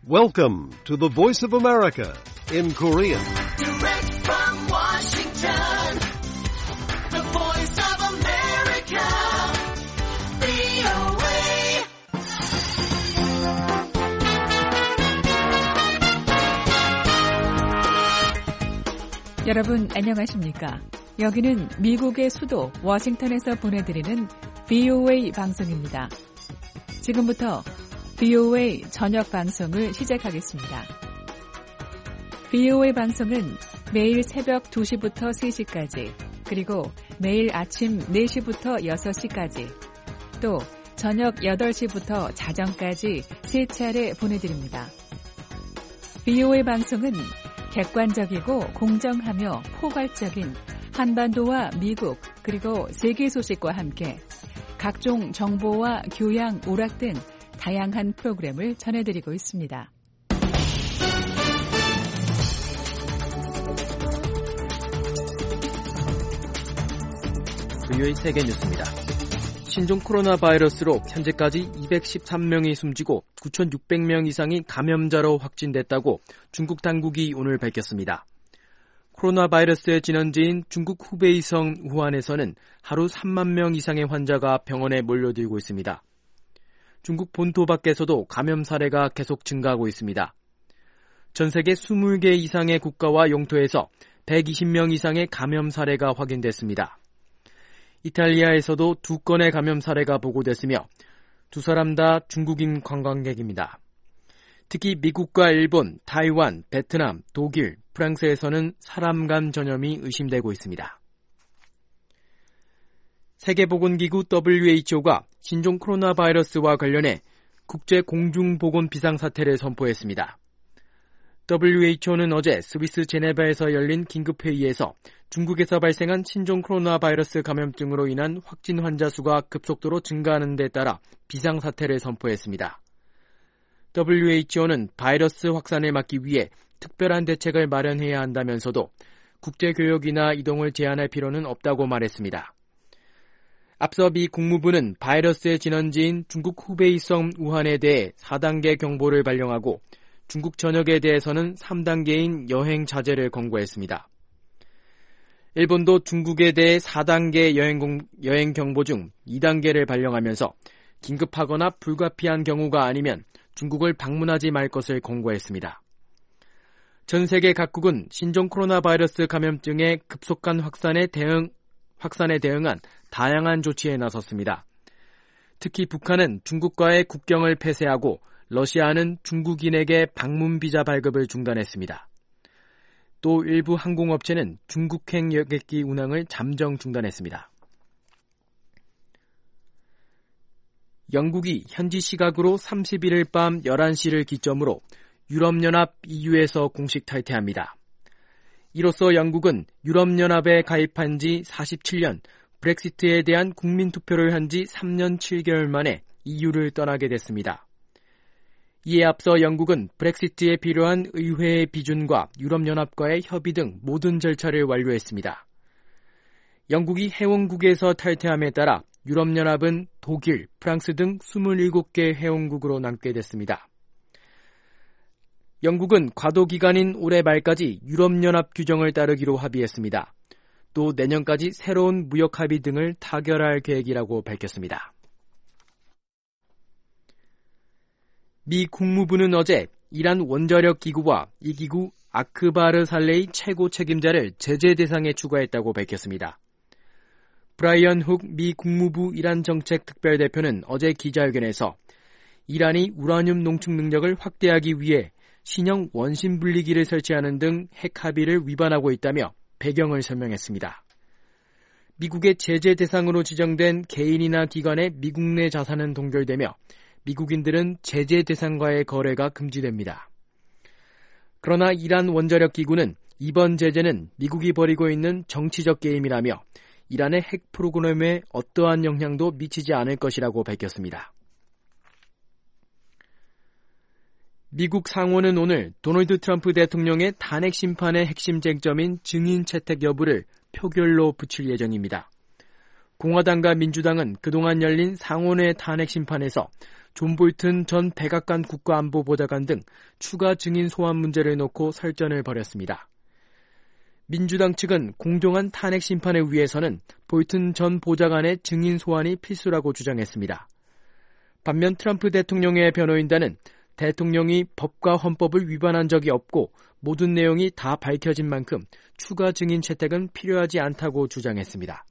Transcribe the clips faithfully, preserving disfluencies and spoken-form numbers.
Welcome to the Voice of America in Korean. Direct from Washington, the Voice of America, 브이오에이. 여러분 안녕하십니까? 여기는 미국의 수도 워싱턴에서 보내드리는 브이오에이 방송입니다. 지금부터 브이오에이 저녁 방송을 시작하겠습니다. 브이오에이 방송은 매일 새벽 두 시부터 세 시까지, 그리고 매일 아침 네 시부터 여섯 시까지, 또 저녁 여덟 시부터 자정까지 세 차례 보내드립니다. 브이오에이 방송은 객관적이고 공정하며 포괄적인 한반도와 미국 그리고 세계 소식과 함께 각종 정보와 교양, 오락 등 다양한 프로그램을 전해드리고 있습니다. 브이오에이 세계 뉴스입니다. 신종 코로나 바이러스로 현재까지 이백십삼 명이 숨지고 구천육백 명 이상이 감염자로 확진됐다고 중국 당국이 오늘 밝혔습니다. 코로나 바이러스의 진원지인 중국 후베이성 우한에서는 하루 삼만 명 이상의 환자가 병원에 몰려들고 있습니다. 중국 본토 밖에서도 감염 사례가 계속 증가하고 있습니다. 전 세계 이십 개 이상의 국가와 영토에서 백이십 명 이상의 감염 사례가 확인됐습니다. 이탈리아에서도 두 건의 감염 사례가 보고됐으며 두 사람 다 중국인 관광객입니다. 특히 미국과 일본, 타이완, 베트남, 독일, 프랑스에서는 사람 간 전염이 의심되고 있습니다. 세계보건기구 더블유에이치오가 신종 코로나 바이러스와 관련해 국제 공중보건 비상사태를 선포했습니다. 더블유에이치오는 어제 스위스 제네바에서 열린 긴급회의에서 중국에서 발생한 신종 코로나 바이러스 감염증으로 인한 확진 환자 수가 급속도로 증가하는 데 따라 비상사태를 선포했습니다. 더블유에이치오는 바이러스 확산을 막기 위해 특별한 대책을 마련해야 한다면서도 국제교역이나 이동을 제한할 필요는 없다고 말했습니다. 앞서 미 국무부는 바이러스의 진원지인 중국 후베이성 우한에 대해 사 단계 경보를 발령하고 중국 전역에 대해서는 삼 단계인 여행 자제를 권고했습니다. 일본도 중국에 대해 사 단계 여행, 공, 여행 경보 중 이 단계를 발령하면서 긴급하거나 불가피한 경우가 아니면 중국을 방문하지 말 것을 권고했습니다. 전 세계 각국은 신종 코로나 바이러스 감염증의 급속한 확산에 대응, 확산에 대응한 다양한 조치에 나섰습니다. 특히 북한은 중국과의 국경을 폐쇄하고 러시아는 중국인에게 방문 비자 발급을 중단했습니다. 또 일부 항공업체는 중국행 여객기 운항을 잠정 중단했습니다. 영국이 현지 시각으로 삼십일 일 밤 열한 시를 기점으로 유럽연합 이유에서 공식 탈퇴합니다. 이로써 영국은 유럽연합에 가입한 지 사십칠 년, 브렉시트에 대한 국민투표를 한 지 삼 년 칠 개월 만에 이유를 떠나게 됐습니다. 이에 앞서 영국은 브렉시트에 필요한 의회의 비준과 유럽연합과의 협의 등 모든 절차를 완료했습니다. 영국이 회원국에서 탈퇴함에 따라 유럽연합은 독일, 프랑스 등 이십칠 개 회원국으로 남게 됐습니다. 영국은 과도기간인 올해 말까지 유럽연합 규정을 따르기로 합의했습니다. 또 내년까지 새로운 무역 합의 등을 타결할 계획이라고 밝혔습니다. 미 국무부는 어제 이란 원자력 기구와 이 기구 아크바르 살레이 최고 책임자를 제재 대상에 추가했다고 밝혔습니다. 브라이언 훅 미 국무부 이란 정책 특별대표는 어제 기자회견에서 이란이 우라늄 농축 능력을 확대하기 위해 신형 원심 분리기를 설치하는 등 핵 합의를 위반하고 있다며 배경을 설명했습니다. 미국의 제재 대상으로 지정된 개인이나 기관의 미국 내 자산은 동결되며 미국인들은 제재 대상과의 거래가 금지됩니다. 그러나 이란 원자력 기구는 이번 제재는 미국이 벌이고 있는 정치적 게임이라며 이란의 핵 프로그램에 어떠한 영향도 미치지 않을 것이라고 밝혔습니다. 미국 상원은 오늘 도널드 트럼프 대통령의 탄핵 심판의 핵심 쟁점인 증인 채택 여부를 표결로 붙일 예정입니다. 공화당과 민주당은 그동안 열린 상원회 탄핵 심판에서 존 볼튼 전 백악관 국가안보보좌관 등 추가 증인 소환 문제를 놓고 설전을 벌였습니다. 민주당 측은 공정한 탄핵 심판을 위해서는 볼튼 전 보좌관의 증인 소환이 필수라고 주장했습니다. 반면 트럼프 대통령의 변호인단은 대통령이 법과 헌법을 위반한 적이 없고 모든 내용이 다 밝혀진 만큼 추가 증인 채택은 필요하지 않다고 주장했습니다.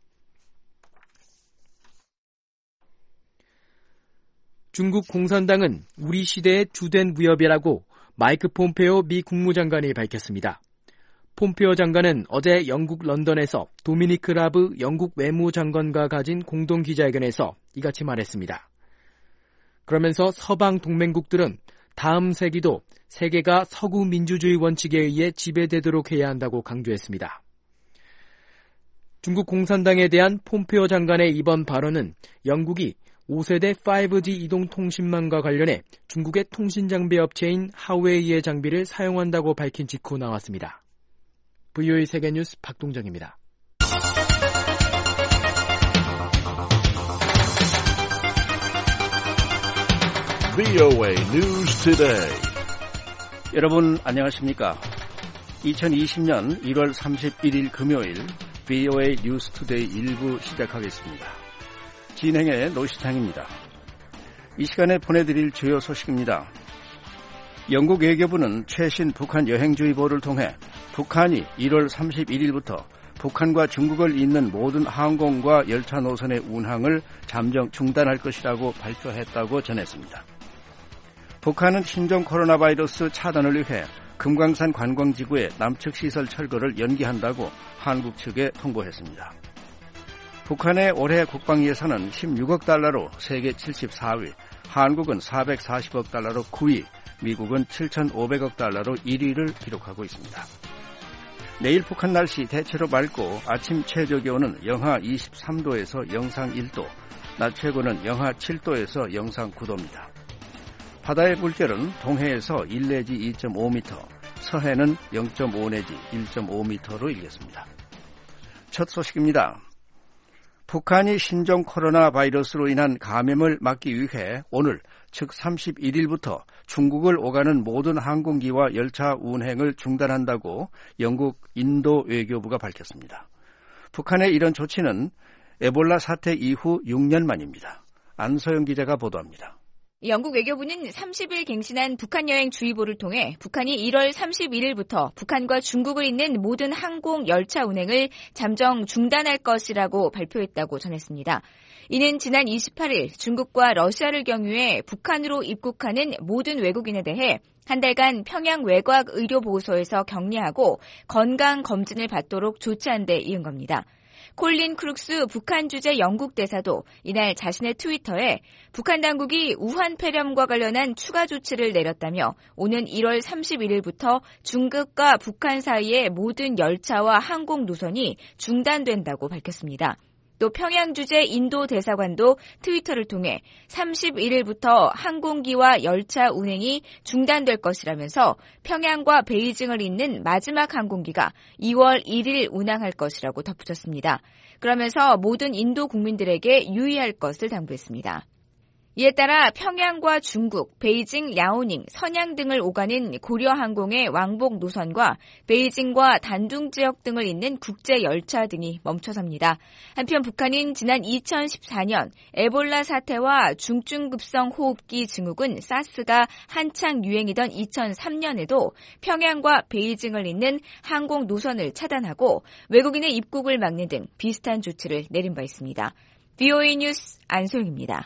중국 공산당은 우리 시대의 주된 위협이라고 마이크 폼페오 미 국무장관이 밝혔습니다. 폼페오 장관은 어제 영국 런던에서 도미니크 라브 영국 외무장관과 가진 공동 기자회견에서 이같이 말했습니다. 그러면서 서방 동맹국들은 다음 세기도 세계가 서구 민주주의 원칙에 의해 지배되도록 해야 한다고 강조했습니다. 중국 공산당에 대한 폼페오 장관의 이번 발언은 영국이 오 세대 파이브 지 이동통신망과 관련해 중국의 통신장비 업체인 하웨이의 장비를 사용한다고 밝힌 직후 나왔습니다. 브이오에이 세계뉴스 박동정입니다. 브이오에이 News Today. 여러분 안녕하십니까? 이천이십년 일월 삼십일일 금요일 브이오에이 뉴스 투데이 일부 시작하겠습니다. 진행의 노시창입니다. 이 시간에 보내드릴 주요 소식입니다. 영국 외교부는 최신 북한 여행주의보를 통해 북한이 일월 삼십일일부터 북한과 중국을 잇는 모든 항공과 열차 노선의 운항을 잠정 중단할 것이라고 발표했다고 전했습니다. 북한은 신종 코로나 바이러스 차단을 위해 금강산 관광지구의 남측 시설 철거를 연기한다고 한국 측에 통보했습니다. 북한의 올해 국방 예산은 십육억 달러로 세계 칠십사위, 한국은 사백사십억 달러로 구위, 미국은 칠천오백억 달러로 일위를 기록하고 있습니다. 내일 북한 날씨 대체로 맑고 아침 최저 기온은 영하 이십삼도에서 영상 일도, 낮 최고는 영하 칠도에서 영상 구도입니다. 바다의 물결은 동해에서 일 내지 이점오 미터, 서해는 영점오 내지 일점오 미터로 일겠습니다. 첫 소식입니다. 북한이 신종 코로나 바이러스로 인한 감염을 막기 위해 오늘 즉 삼십일일부터 중국을 오가는 모든 항공기와 열차 운행을 중단한다고 영국 인도 외교부가 밝혔습니다. 북한의 이런 조치는 에볼라 사태 이후 육 년 만입니다. 안소영 기자가 보도합니다. 영국 외교부는 삼십일 갱신한 북한 여행 주의보를 통해 북한이 일월 삼십일일부터 북한과 중국을 잇는 모든 항공, 열차 운행을 잠정 중단할 것이라고 발표했다고 전했습니다. 이는 지난 이십팔일 중국과 러시아를 경유해 북한으로 입국하는 모든 외국인에 대해 한 달간 평양 외곽 의료보호소에서 격리하고 건강 검진을 받도록 조치한 데 이은 겁니다. 콜린 크룩스 북한 주재 영국 대사도 이날 자신의 트위터에 북한 당국이 우한 폐렴과 관련한 추가 조치를 내렸다며 오는 일월 삼십일일부터 중국과 북한 사이의 모든 열차와 항공 노선이 중단된다고 밝혔습니다. 또 평양 주재 인도 대사관도 트위터를 통해 삼십일일부터 항공기와 열차 운행이 중단될 것이라면서 평양과 베이징을 잇는 마지막 항공기가 이월 일일 운항할 것이라고 덧붙였습니다. 그러면서 모든 인도 국민들에게 유의할 것을 당부했습니다. 이에 따라 평양과 중국, 베이징, 야오닝, 선양 등을 오가는 고려항공의 왕복 노선과 베이징과 단둥 지역 등을 잇는 국제 열차 등이 멈춰섭니다. 한편 북한은 지난 이천십사년 에볼라 사태와 중증급성 호흡기 증후군 사스가 한창 유행이던 이천삼년에도 평양과 베이징을 잇는 항공 노선을 차단하고 외국인의 입국을 막는 등 비슷한 조치를 내린 바 있습니다. 브이오에이 뉴스 안소영입니다.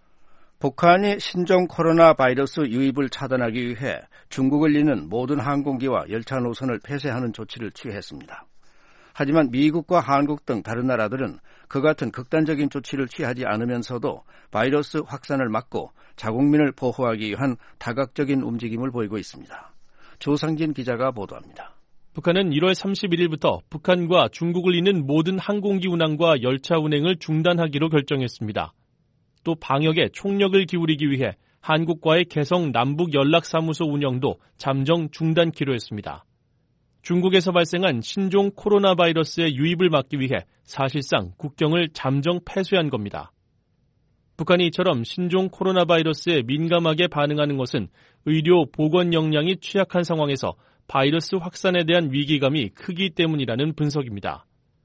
북한이 신종 코로나 바이러스 유입을 차단하기 위해 중국을 잇는 모든 항공기와 열차 노선을 폐쇄하는 조치를 취했습니다. 하지만 미국과 한국 등 다른 나라들은 그 같은 극단적인 조치를 취하지 않으면서도 바이러스 확산을 막고 자국민을 보호하기 위한 다각적인 움직임을 보이고 있습니다. 조상진 기자가 보도합니다. 북한은 일월 삼십일일부터 북한과 중국을 잇는 모든 항공기 운항과 열차 운행을 중단하기로 결정했습니다. 또 방역에 총력을 기울이기 위해 한국과의 개성 남북 연락사무소 운영도 잠정 중단키로 했습니다. 중국에서 발생한 신종 코로나 바이러스의 유입을 막기 위해 사실상 국경을 잠정 폐쇄한 겁니다. 북한이 이처럼 신종 코로나 바이러스에 민감하게 반응하는 것은 의료 보건 역량이 취약한 상황에서 바이러스 확산에 대한 위기감이 크기 때문이라는 분석입니다.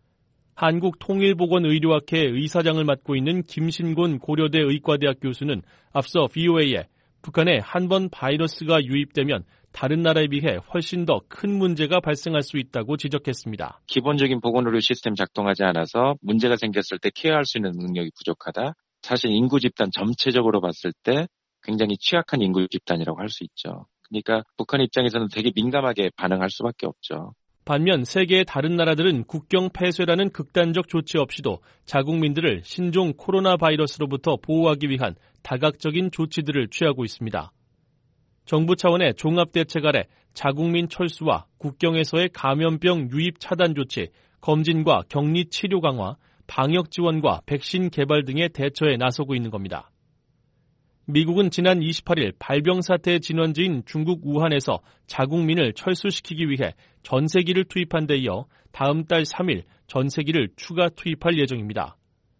한국통일보건의료학회 의사장을 맡고 있는 김신곤 고려대 의과대학 교수는 앞서 브이오에이에 북한에 한 번 바이러스가 유입되면 다른 나라에 비해 훨씬 더 큰 문제가 발생할 수 있다고 지적했습니다. 기본적인 보건의료 시스템 작동하지 않아서 문제가 생겼을 때 케어할 수 있는 능력이 부족하다. 사실 인구 집단 전체적으로 봤을 때 굉장히 취약한 인구 집단이라고 할 수 있죠. 그러니까 북한 입장에서는 되게 민감하게 반응할 수밖에 없죠. 반면 세계의 다른 나라들은 국경 폐쇄라는 극단적 조치 없이도 자국민들을 신종 코로나 바이러스로부터 보호하기 위한 다각적인 조치들을 취하고 있습니다. 정부 차원의 종합대책 아래 자국민 철수와 국경에서의 감염병 유입 차단 조치, 검진과 격리 치료 강화, 방역 지원과 백신 개발 등의 대처에 나서고 있는 겁니다. 미국은 지난 이십팔일 발병 사태의 진원지인 중국 우한에서 자국민을 철수시키기 위해 전세기를 투입한 데 이어 다음 달 삼일 전세기를 추가 투입할 예정입니다.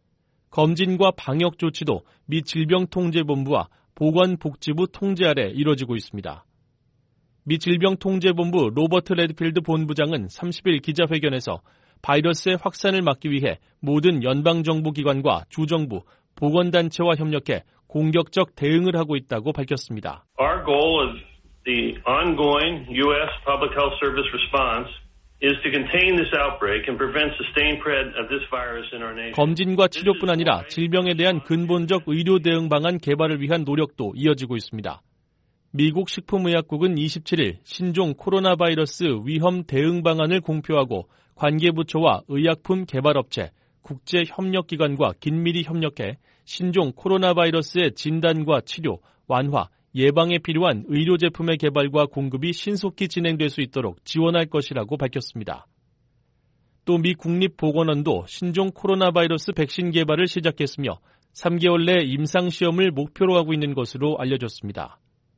검진과 방역 조치도 미 질병통제본부와 보건복지부 통제 아래 이뤄지고 있습니다. 미 질병통제본부 로버트 레드필드 본부장은 삼십일 기자회견에서 바이러스의 확산을 막기 위해 모든 연방정부기관과 주정부, 보건단체와 협력해 공격적 대응을 하고 있다고 밝혔습니다. Our goal of the ongoing U S Public Health Service response is to contain this outbreak and prevent sustained spread of this virus in our nation. 검진과 치료뿐 아니라 질병에 대한 근본적 의료 대응 방안 개발을 위한 노력도 이어지고 있습니다. 미국 식품의약국은 이십칠일 신종 코로나 바이러스 위험 대응 방안을 공표하고 관계부처와 의약품 개발업체, 국제협력기관과 긴밀히 협력해 신종 코로나 바이러스의 진단과 치료, 완화, 예방에 필요한 의료제품의 개발과 공급이 신속히 진행될 수 있도록 지원할 것이라고 밝혔습니다. 또 미 국립보건원도 신종 코로나 바이러스 백신 개발을 시작했으며 삼 개월 내 임상시험을 목표로 하고 있는 것으로 알려졌습니다.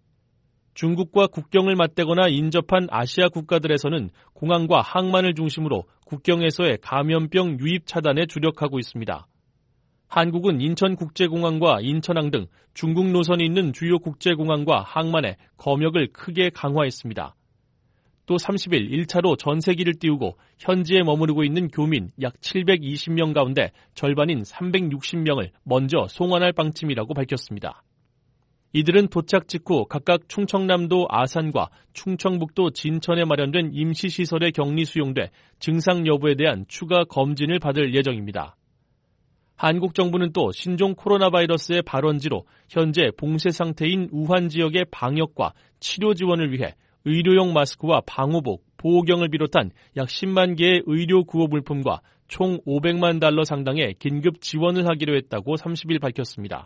중국과 국경을 맞대거나 인접한 아시아 국가들에서는 공항과 항만을 중심으로 국경에서의 감염병 유입 차단에 주력하고 있습니다. 한국은 인천국제공항과 인천항 등 중국 노선이 있는 주요 국제공항과 항만에 검역을 크게 강화했습니다. 또 삼십일 일 차로 전세기를 띄우고 현지에 머무르고 있는 교민 약 칠백이십 명 가운데 절반인 삼백육십 명을 먼저 송환할 방침이라고 밝혔습니다. 이들은 도착 직후 각각 충청남도 아산과 충청북도 진천에 마련된 임시시설에 격리 수용돼 증상 여부에 대한 추가 검진을 받을 예정입니다. 한국 정부는 또 신종 코로나 바이러스의 발원지로 현재 봉쇄 상태인 우한 지역의 방역과 치료 지원을 위해 의료용 마스크와 방호복, 보호경을 비롯한 약 십만 개의 의료 구호 물품과 총 오백만 달러 상당의 긴급 지원을 하기로 했다고 삼십일 밝혔습니다.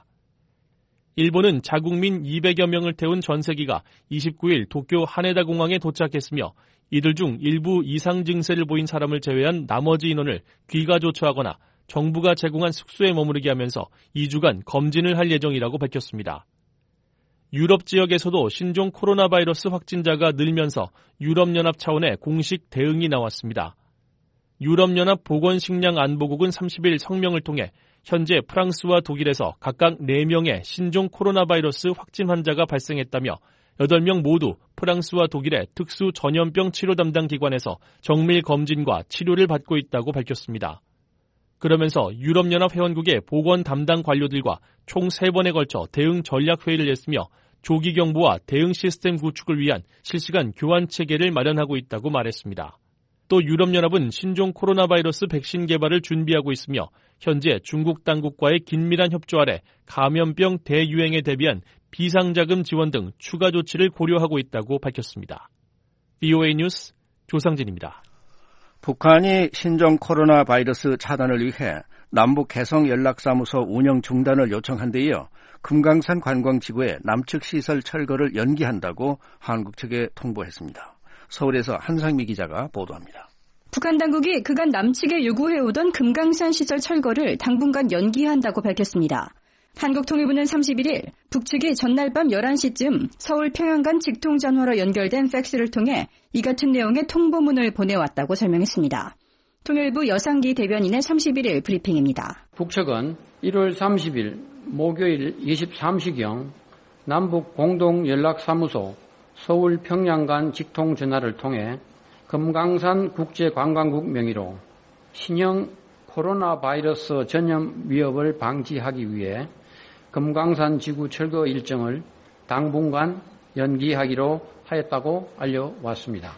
일본은 자국민 이백여 명을 태운 전세기가 이십구일 도쿄 하네다 공항에 도착했으며 이들 중 일부 이상 증세를 보인 사람을 제외한 나머지 인원을 귀가 조처하거나 정부가 제공한 숙소에 머무르게 하면서 이 주간 검진을 할 예정이라고 밝혔습니다. 유럽 지역에서도 신종 코로나 바이러스 확진자가 늘면서 유럽연합 차원의 공식 대응이 나왔습니다. 유럽연합 보건식량안보국은 삼십일 성명을 통해 현재 프랑스와 독일에서 각각 네 명의 신종 코로나 바이러스 확진 환자가 발생했다며 여덟 명 모두 프랑스와 독일의 특수 전염병 치료 담당 기관에서 정밀 검진과 치료를 받고 있다고 밝혔습니다. 그러면서 유럽연합 회원국의 보건 담당 관료들과 총 세 번에 걸쳐 대응 전략 회의를 했으며 조기 경보와 대응 시스템 구축을 위한 실시간 교환 체계를 마련하고 있다고 말했습니다. 또 유럽연합은 신종 코로나 바이러스 백신 개발을 준비하고 있으며 현재 중국 당국과의 긴밀한 협조 아래 감염병 대유행에 대비한 비상자금 지원 등 추가 조치를 고려하고 있다고 밝혔습니다. 브이오에이 뉴스 조상진입니다. 북한이 신종 코로나 바이러스 차단을 위해 남북 개성 연락사무소 운영 중단을 요청한 데 이어 금강산 관광지구의 남측 시설 철거를 연기한다고 한국 측에 통보했습니다. 서울에서 한상미 기자가 보도합니다. 북한 당국이 그간 남측에 요구해오던 금강산 시설 철거를 당분간 연기한다고 밝혔습니다. 한국통일부는 삼십일일 북측이 전날 밤 열한 시쯤 서울 평양 간 직통전화로 연결된 팩스를 통해 이 같은 내용의 통보문을 보내왔다고 설명했습니다. 통일부 여상기 대변인의 삼십일일 브리핑입니다. 북측은 일월 삼십일 목요일 이십삼 시경 남북 공동연락사무소 서울 평양 간 직통전화를 통해 금강산 국제관광국 명의로 신형 코로나 바이러스 전염 위협을 방지하기 위해 금강산 지구 철거 일정을 당분간 연기하기로 하였다고 알려왔습니다.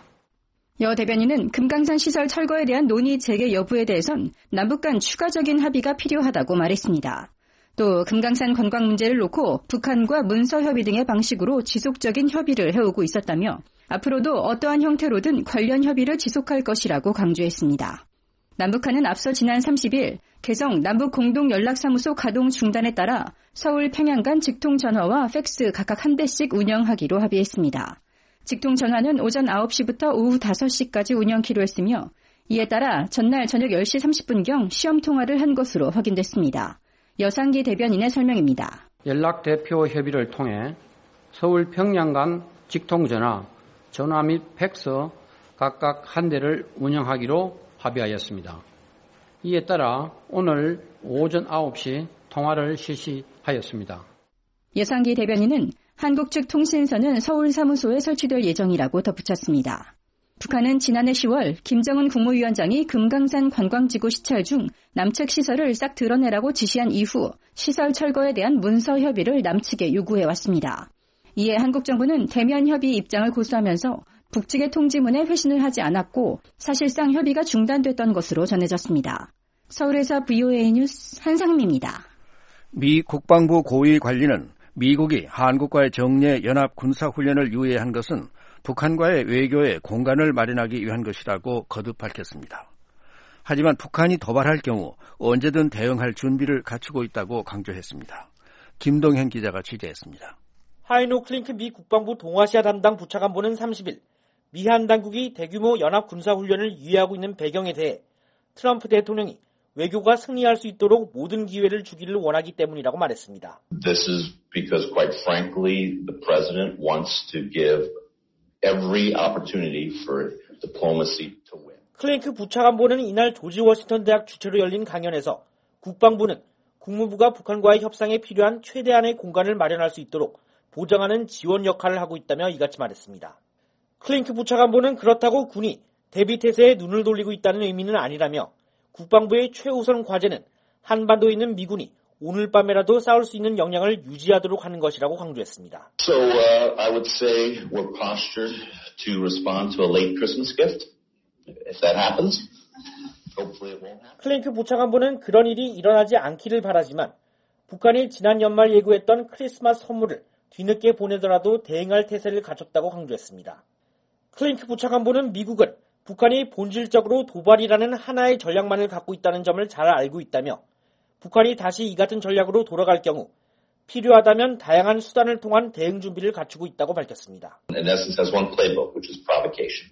여 대변인은 금강산 시설 철거에 대한 논의 재개 여부에 대해선 남북 간 추가적인 합의가 필요하다고 말했습니다. 또 금강산 관광 문제를 놓고 북한과 문서 협의 등의 방식으로 지속적인 협의를 해오고 있었다며 앞으로도 어떠한 형태로든 관련 협의를 지속할 것이라고 강조했습니다. 남북한은 앞서 지난 삼십일 개성 남북공동연락사무소 가동 중단에 따라 서울 평양 간 직통전화와 팩스 각각 한 대씩 운영하기로 합의했습니다. 직통전화는 오전 아홉 시부터 오후 다섯 시까지 운영키로 했으며 이에 따라 전날 저녁 열 시 삼십 분경 시험통화를 한 것으로 확인됐습니다. 여상기 대변인의 설명입니다. 연락대표 협의를 통해 서울 평양 간 직통전화, 전화 및 팩스 각각 한 대를 운영하기로 합의하였습니다. 이에 따라 오늘 오전 아홉 시 통화를 실시하였습니다. 여상기 대변인은 한국 측 통신선은 서울 사무소에 설치될 예정이라고 덧붙였습니다. 북한은 지난해 시월 김정은 국무위원장이 금강산 관광지구 시찰 중 남측 시설을 싹 드러내라고 지시한 이후 시설 철거에 대한 문서 협의를 남측에 요구해왔습니다. 이에 한국 정부는 대면 협의 입장을 고수하면서 북측의 통지문에 회신을 하지 않았고 사실상 협의가 중단됐던 것으로 전해졌습니다. 서울에서 브이오에이 뉴스 한상미입니다. 미 국방부 고위 관리는 미국이 한국과의 정례 연합 군사훈련을 유예한 것은 북한과의 외교에 공간을 마련하기 위한 것이라고 거듭 밝혔습니다. 하지만 북한이 도발할 경우 언제든 대응할 준비를 갖추고 있다고 강조했습니다. 김동현 기자가 취재했습니다. 하이노 클링크 미 국방부 동아시아 담당 부차관보는 삼십일 미한 당국이 대규모 연합 군사훈련을 유예하고 있는 배경에 대해 트럼프 대통령이 외교가 승리할 수 있도록 모든 기회를 주기를 원하기 때문이라고 말했습니다. This is because, quite frankly, the president wants to give every opportunity for diplomacy to win. 클링크 부차관보는 이날 조지 워싱턴 대학 주최로 열린 강연에서 국방부는 국무부가 북한과의 협상에 필요한 최대한의 공간을 마련할 수 있도록 보장하는 지원 역할을 하고 있다며 이같이 말했습니다. 클링크 부차관보는 그렇다고 군이 대비태세에 눈을 돌리고 있다는 의미는 아니라며 국방부의 최우선 과제는 한반도에 있는 미군이 오늘 밤에라도 싸울 수 있는 역량을 유지하도록 하는 것이라고 강조했습니다. So uh, I would say we're postured to respond to a late Christmas gift. If that happens, hopefully it won't happen. 클링크 부차관보는 그런 일이 일어나지 않기를 바라지만 북한이 지난 연말 예고했던 크리스마스 선물을 뒤늦게 보내더라도 대응할 태세를 갖췄다고 강조했습니다. 클링크 부차관보는 미국은 북한이 본질적으로 도발이라는 하나의 전략만을 갖고 있다는 점을 잘 알고 있다며 북한이 다시 이 같은 전략으로 돌아갈 경우 필요하다면 다양한 수단을 통한 대응 준비를 갖추고 있다고 밝혔습니다. In essence, has one playbook, which is provocation.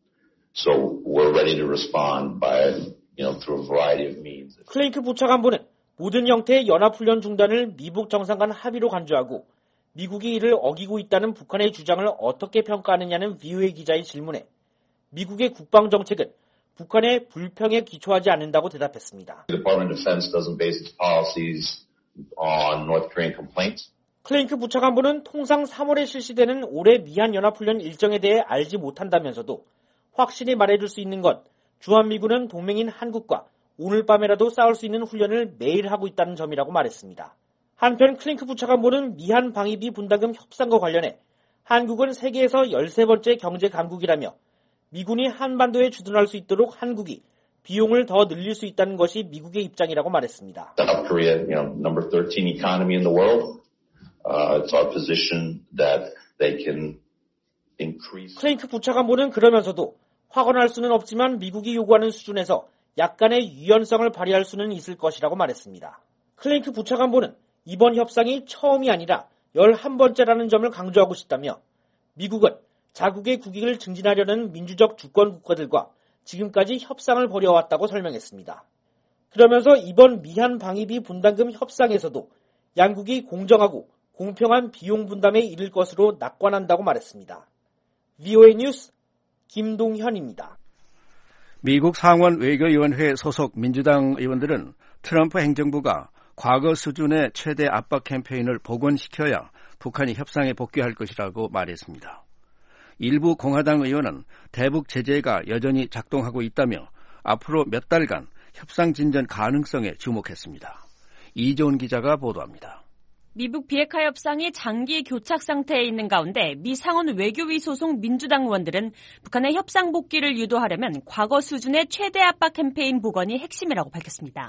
So we're ready to respond by, you know, through a variety of means. 클링크 부차관보는 모든 형태의 연합훈련 중단을 미북 정상 간 합의로 간주하고 미국이 이를 어기고 있다는 북한의 주장을 어떻게 평가하느냐는 브이오에이 기자의 질문에 미국의 국방정책은 북한의 불평에 기초하지 않는다고 대답했습니다. The Department of Defense doesn't base its policies on North Korean complaints. 클링크 부차관보는 통상 삼월에 실시되는 올해 미한 연합훈련 일정에 대해 알지 못한다면서도 확실히 말해줄 수 있는 건 주한미군은 동맹인 한국과 오늘 밤에라도 싸울 수 있는 훈련을 매일 하고 있다는 점이라고 말했습니다. 한편 클링크 부차관보는 미한 방위비 분담금 협상과 관련해 한국은 세계에서 열세 번째 경제 강국이라며 미군이 한반도에 주둔할 수 있도록 한국이 비용을 더 늘릴 수 있다는 것이 미국의 입장이라고 말했습니다. South Korea, you know, number thirteen economy in the world. Uh, it's our position that they can increase. 클링크 부차관보는 그러면서도 확언할 수는 없지만 미국이 요구하는 수준에서 약간의 유연성을 발휘할 수는 있을 것이라고 말했습니다. 클링크 부차관보는 이번 협상이 처음이 아니라 열한 번째라는 점을 강조하고 싶다며 미국은 자국의 국익을 증진하려는 민주적 주권 국가들과 지금까지 협상을 벌여왔다고 설명했습니다. 그러면서 이번 미한 방위비 분담금 협상에서도 양국이 공정하고 공평한 비용 분담에 이를 것으로 낙관한다고 말했습니다. 브이오에이 뉴스 김동현입니다. 미국 상원 외교위원회 소속 민주당 의원들은 트럼프 행정부가 과거 수준의 최대 압박 캠페인을 복원시켜야 북한이 협상에 복귀할 것이라고 말했습니다. 일부 공화당 의원은 대북 제재가 여전히 작동하고 있다며 앞으로 몇 달간 협상 진전 가능성에 주목했습니다. 이조은 기자가 보도합니다. 미북 비핵화 협상이 장기 교착 상태에 있는 가운데 미 상원 외교위 소속 민주당 의원들은 북한의 협상 복귀를 유도하려면 과거 수준의 최대 압박 캠페인 복원이 핵심이라고 밝혔습니다.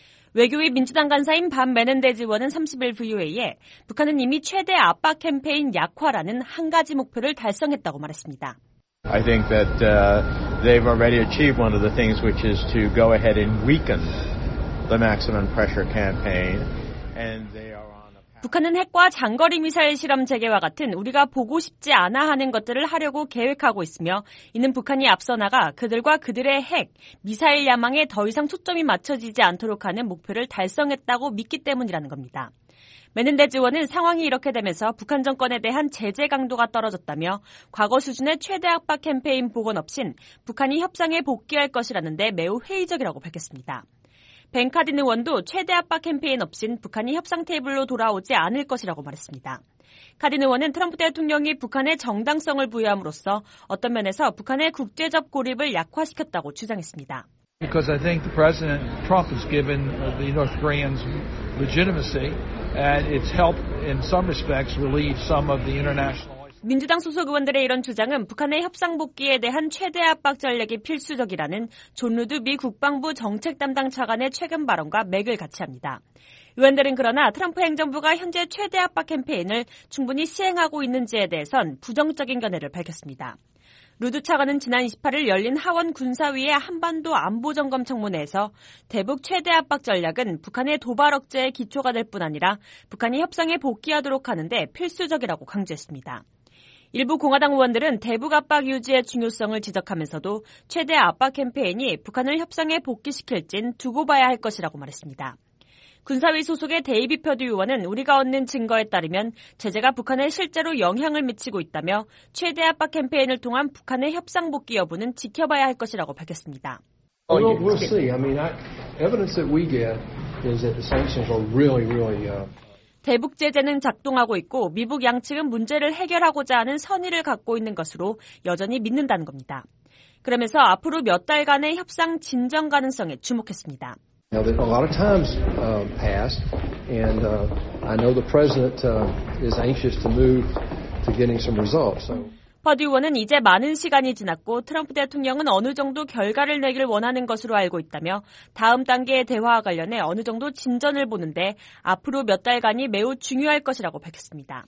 외교위 민주당 간사인 반 메넨데즈 의원은 삼십 일 브이오에이에 북한은 이미 최대 압박 캠페인 약화라는 한 가지 목표를 달성했다고 말했습니다. I think that uh, they've already achieved one of the things, which is to go ahead and weaken the maximum pressure campaign, and they are on a path. 북한은 핵과 장거리 미사일 실험 재개와 같은 우리가 보고 싶지 않아 하는 것들을 하려고 계획하고 있으며 이는 북한이 앞서 나가 그들과 그들의 핵, 미사일 야망에 더 이상 초점이 맞춰지지 않도록 하는 목표를 달성했다고 믿기 때문이라는 겁니다. 메넨데즈 의원은 상황이 이렇게 되면서 북한 정권에 대한 제재 강도가 떨어졌다며 과거 수준의 최대 압박 캠페인 복원 없인 북한이 협상에 복귀할 것이라는데 매우 회의적이라고 밝혔습니다. 벤 카딘 의원도 최대 압박 캠페인 없인 북한이 협상 테이블로 돌아오지 않을 것이라고 말했습니다. 카딘 의원은 트럼프 대통령이 북한의 정당성을 부여함으로써 어떤 면에서 북한의 국제적 고립을 약화시켰다고 주장했습니다. Because I think the President Trump has given the North Koreans legitimacy and it's helped in some respects relieve some of the international. 민주당 소속 의원들의 이런 주장은 북한의 협상 복귀에 대한 최대 압박 전략이 필수적이라는 존 루드 미 국방부 정책 담당 차관의 최근 발언과 맥을 같이 합니다. 의원들은 그러나 트럼프 행정부가 현재 최대 압박 캠페인을 충분히 시행하고 있는지에 대해선 부정적인 견해를 밝혔습니다. 루드 차관은 지난 이십팔 일 열린 하원 군사위의 한반도 안보점검 청문회에서 대북 최대 압박 전략은 북한의 도발 억제에 기초가 될 뿐 아니라 북한이 협상에 복귀하도록 하는데 필수적이라고 강조했습니다. 일부 공화당 의원들은 대북 압박 유지의 중요성을 지적하면서도 최대 압박 캠페인이 북한을 협상에 복귀시킬진 두고 봐야 할 것이라고 말했습니다. 군사위 소속의 데이비 퍼듀 의원은 우리가 얻는 증거에 따르면 제재가 북한에 실제로 영향을 미치고 있다며 최대 압박 캠페인을 통한 북한의 협상 복귀 여부는 지켜봐야 할 것이라고 밝혔습니다. Well, we'll see. I mean, I, evidence that we get is that the sanctions are really, really. Uh... 대북 제재는 작동하고 있고 미북 양측은 문제를 해결하고자 하는 선의를 갖고 있는 것으로 여전히 믿는다는 겁니다. 그러면서 앞으로 몇 달간의 협상 진전 가능성에 주목했습니다. Now, a lot of times uh, passed, and uh, I know the president uh, is anxious to move to getting some results. So. 퍼듀 의원은 이제 많은 시간이 지났고 트럼프 대통령은 어느 정도 결과를 내기를 원하는 것으로 알고 있다며 다음 단계의 대화와 관련해 어느 정도 진전을 보는데 앞으로 몇 달간이 매우 중요할 것이라고 밝혔습니다.